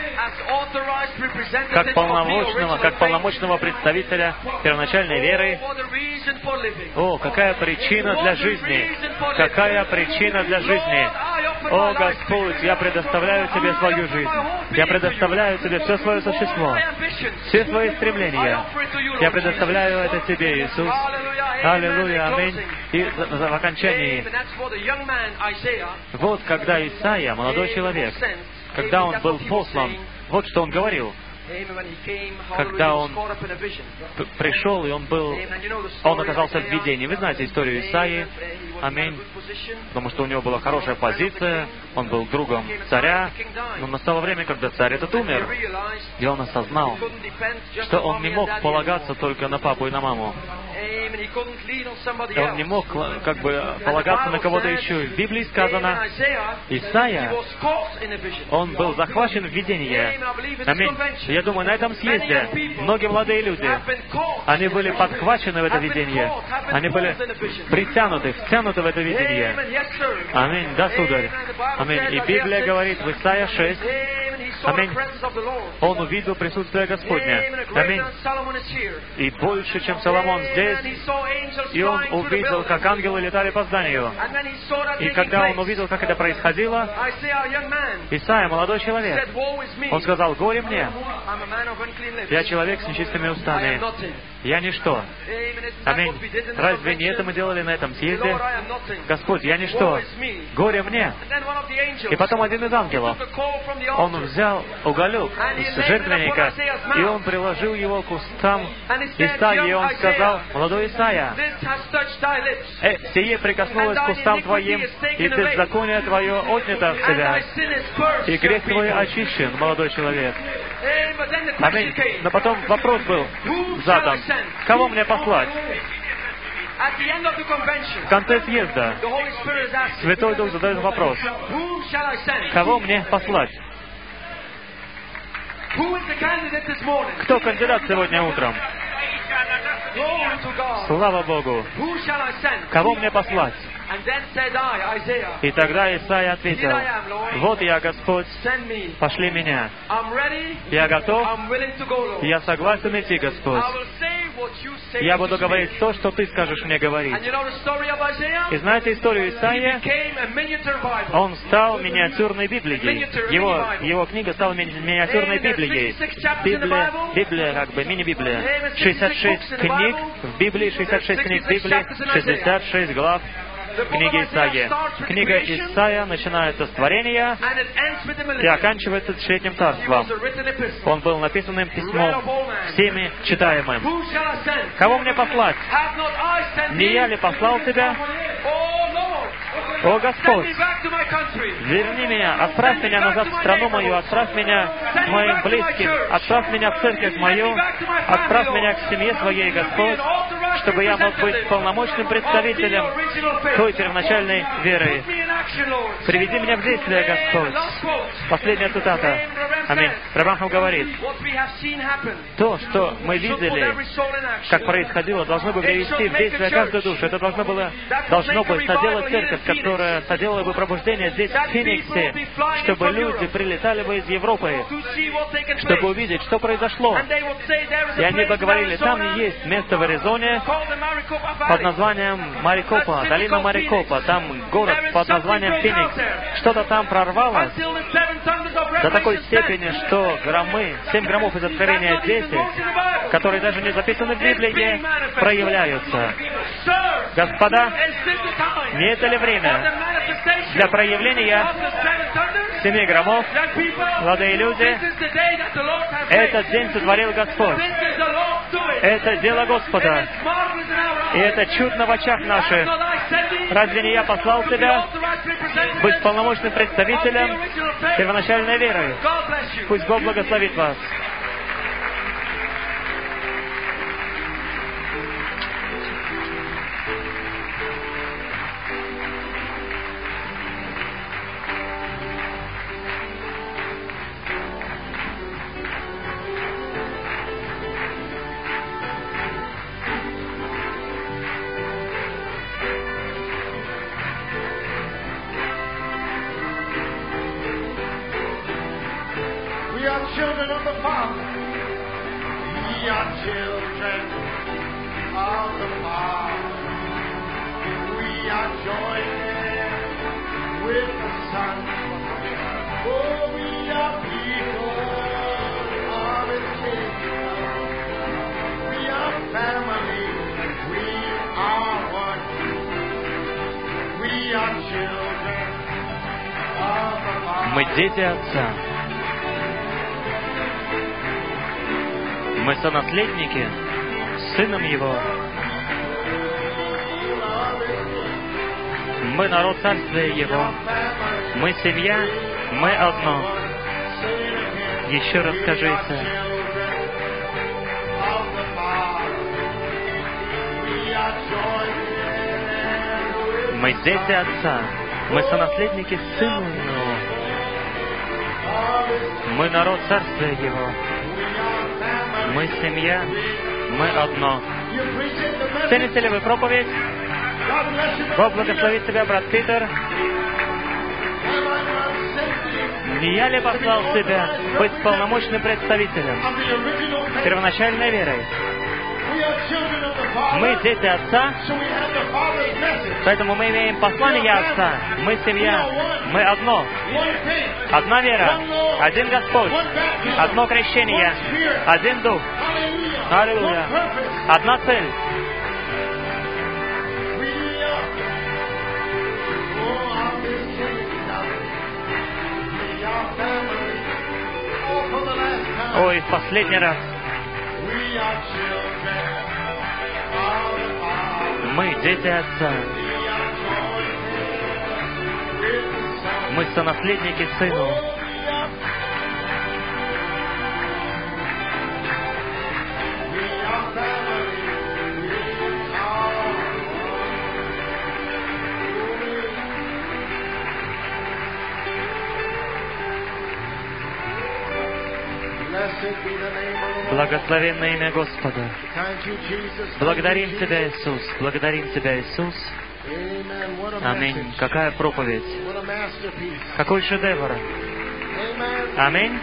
как полномочного представителя первоначальной веры? О, какая причина для жизни! Какая причина для жизни! О, Господь, я предоставляю Тебе свою жизнь. Я предоставляю Тебе все свое существо, все свои стремления. Я предоставляю это Тебе, Иисус. Аллилуйя, аминь. И в окончании, вот когда Исаия, молодой человек, когда он был послан, вот что он говорил. Когда он пришел, и он оказался в видении. Вы знаете историю Исаии. Аминь. Потому что у него была хорошая позиция, он был другом царя, но настало время, когда царь этот умер, и он осознал, что он не мог полагаться только на папу и на маму. И он не мог полагаться на кого-то еще. В Библии сказано, Исаия, он был захвачен в видение. Аминь. Я думаю, на этом съезде многие молодые люди, они были подхвачены в это видение. Они были притянуты, втянуты в это видение. Аминь. Да, сударь. Аминь. И Библия говорит в Исаия 6, аминь, он увидел присутствие Господня. Аминь. И больше, чем Соломон здесь, и он увидел, как ангелы летали по зданию. И когда он увидел, как это происходило, Исаия, молодой человек, он сказал: «Горе мне! Я человек с нечистыми устами. Я ничто». Аминь. Разве не это мы делали на этом съезде? Господь, я ничто. Горе мне! И потом один из ангелов, он взял уголек с жертвенника, и он приложил его к устам Исаии, и он сказал: «Молодой Исаия, сие прикоснулось к устам твоим, и беззаконие твое отнято в тебя, и грех твой очищен, молодой человек». Аминь. Но потом вопрос был задан: кого мне послать? В конце съезда Святой Дух задает вопрос: кого мне послать? Кто кандидат сегодня утром? Слава Богу! Кого мне послать? И тогда Исаия ответил: «Вот я, Господь, пошли меня. Я готов, я согласен идти, Господь. Я буду говорить то, что Ты скажешь мне говорить». И знаете историю Исаии? Он стал миниатюрной Библией. Его книга стала миниатюрной Библией. Библия, мини-Библия. 66 книг в Библии, 66 книг в Библии, 66 глав книги Исаии. Книга Исаия начинается с творения и оканчивается тысячелетним царством. Он был написанным письмом, всеми читаемым. Кого мне послать? Не я ли послал тебя? О, Господь, верни меня, отправь меня назад в страну мою, отправь меня к моим близким, отправь меня в церковь мою, отправь меня к семье своей, Господь, чтобы я мог быть полномочным представителем той первоначальной веры. Приведи меня в действие, Господь. Последняя цитата. Аминь. Рабанхам говорит: то, что мы видели, как происходило, должно бы привести в действие каждую душу. Это должно бы соделать церковь, которая соделала бы пробуждение здесь, в Фениксе, чтобы люди прилетали бы из Европы, чтобы увидеть, что произошло. И они бы говорили: там есть место в Аризоне под названием Марикопа, долина Марикопа, там город под названием Феникс. Что-то там прорвалось до такой степени, Откровения, что громы, 7 громов из Откровения 10, которые даже не записаны в Библии, проявляются. Господа, не это ли время для проявления 7 громов? Молодые люди, этот день сотворил Господь. Это дело Господа. И это чудно в очах наших. Разве не я послал тебя быть полномочным представителем первоначальной веры? Пусть Бог благословит вас. Children of the Father, we are children of the Father. We are joined with the Son. Oh, we are people of His kingdom. We are family. We are one. We are children of the Father. Мы дети Отца. Мы сонаследники с Сыном Его. Мы народ Царствия Его. Мы семья, мы одно. Еще раз скажите. Мы дети Отца. Мы сонаследники с Сыном Его. Мы народ Царствия Его. Мы семья, мы одно. Цените ли вы проповедь? Бог благословит тебя, брат Питер. Не я ли послал тебя быть полномочным представителем первоначальной верой? Мы дети Отца, поэтому мы имеем послание Отца. Мы семья, мы одно. Одна вера, один Господь, одно крещение, один Дух. Аллилуйя. Одна цель. Ой, в последний раз. Мы дети Отца. Мы сонаследники Сыну. Благословенное имя Господа. Благодарим Тебя, Иисус. Благодарим Тебя, Иисус. Аминь. Какая проповедь. Какой шедевр. Аминь.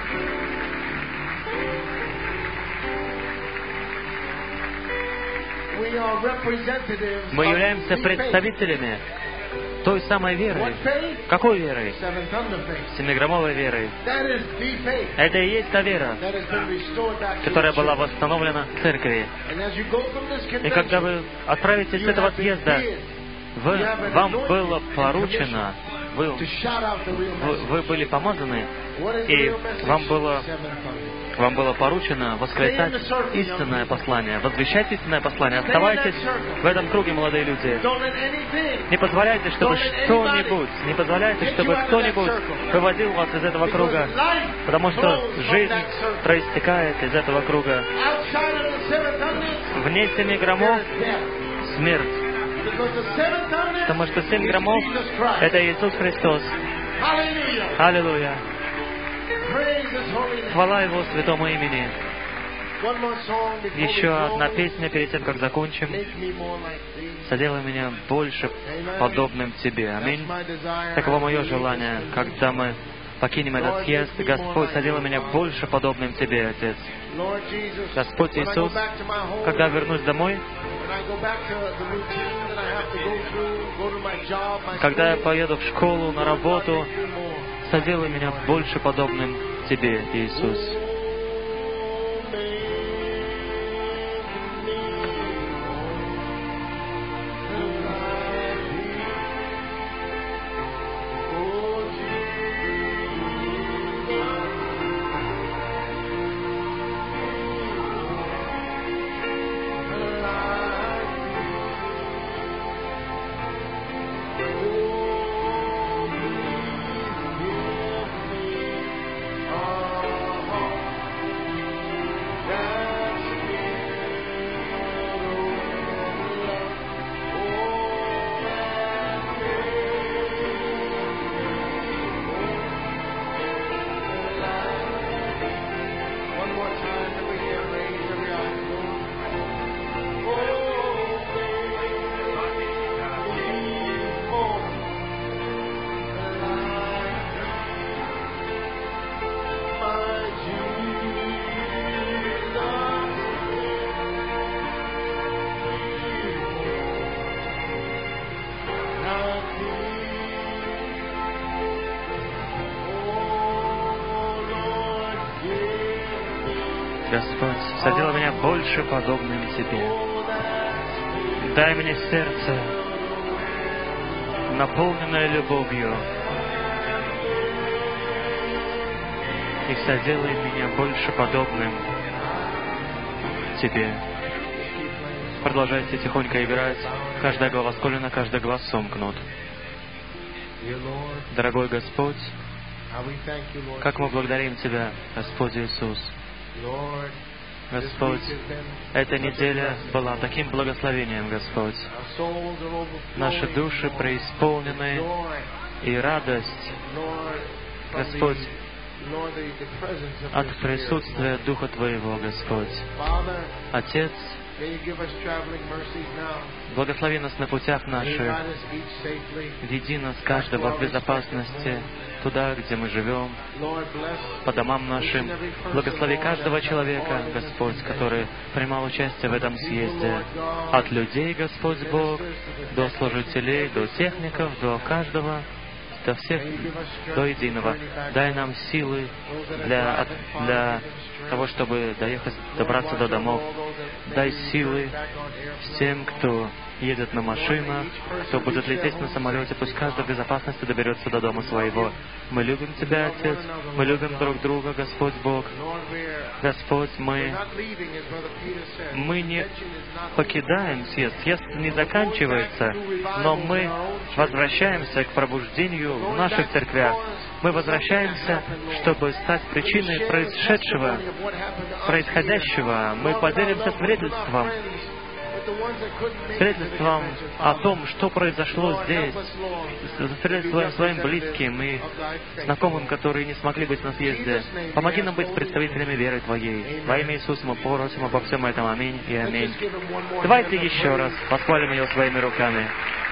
Мы являемся представителями той самой веры. Какой веры? 7-граммовой веры. Это и есть та вера, которая была восстановлена в церкви. И когда вы отправитесь с этого съезда, вам было поручено, вы были помазаны, и вам было поручено восклицать истинное послание, возвещать истинное послание. Оставайтесь в этом круге, молодые люди. Не позволяйте, чтобы кто-нибудь выводил вас из этого круга, потому что жизнь проистекает из этого круга. Вне 7 граммов — смерть. Потому что 7 граммов — это Иисус Христос. Аллилуйя. Хвала Его святому имени. Еще одна песня перед тем, как закончим. Соделай меня больше подобным Тебе. Аминь. Таково мое желание, когда мы покинем этот съезд. Господь, соделай меня больше подобным Тебе, Отец. Господь Иисус, когда вернусь домой, когда я поеду в школу, на работу, соделай меня больше подобным Тебе, Иисус. Господь, соделай меня больше подобным Тебе. Дай мне сердце, наполненное любовью, и соделай меня больше подобным Тебе. Продолжайте тихонько играть. Каждая глава сколена, каждый глаз сомкнут. Дорогой Господь, как мы благодарим Тебя, Господь Иисус. Господь, эта неделя была таким благословением, Господь. Наши души преисполнены и радость, Господь, от присутствия Духа Твоего, Господь. Отец, благослови нас на путях наших, веди нас каждого в безопасности туда, где мы живем, по домам нашим. Благослови каждого человека, Господь, который принимал участие в этом съезде. От людей, Господь Бог, до служителей, до техников, до каждого, до всех, до единого. Дай нам силы для того, чтобы добраться до домов. Дай силы всем, кто едет на машинах, кто будет лететь на самолете, пусть каждый в безопасности доберется до дома своего. Мы любим Тебя, Отец, мы любим друг друга, Господь Бог. Господь, мы не покидаем съезд. Съезд не заканчивается, но мы возвращаемся к пробуждению в наших церквях. Мы возвращаемся, чтобы стать причиной происходящего. Мы поделимся свидетельством о том, что произошло здесь, свидетельствуем своим близким и знакомым, которые не смогли быть на съезде. Помоги нам быть представителями веры Твоей. Во имя Иисуса мы просим обо всем этом. Аминь и аминь. Давайте еще раз похвалим Его своими руками.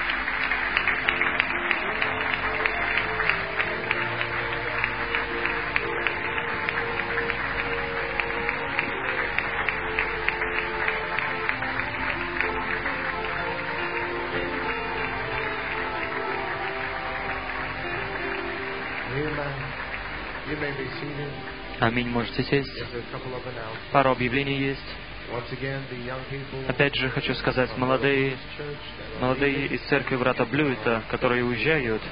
Аминь. Можете сесть. Пару объявлений есть. Опять же, хочу сказать, молодые из церкви брата Блюита, которые уезжают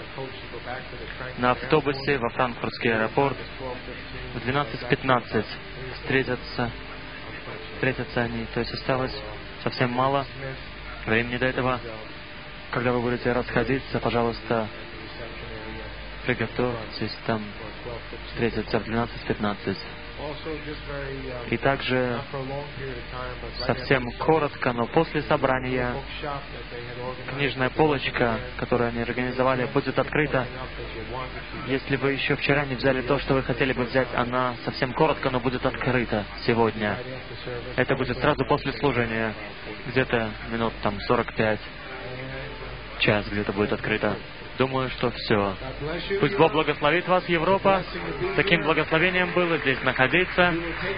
на автобусе во франкфуртский аэропорт, в 12:15 встретятся они. То есть осталось совсем мало времени до этого. Когда вы будете расходиться, пожалуйста, приготовьтесь там встретиться в 12:15. И также совсем коротко, но после собрания книжная полочка, которую они организовали, будет открыта. Если вы еще вчера не взяли то, что вы хотели бы взять, она совсем коротко, но будет открыта сегодня. Это будет сразу после служения, где-то минут 45, час где-то будет открыто. Думаю, что все. Пусть Бог благословит вас, Европа. Таким благословением было здесь находиться.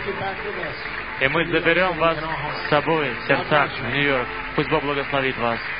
И мы заберем вас с собой в сердцах в Нью-Йорк. Пусть Бог благословит вас.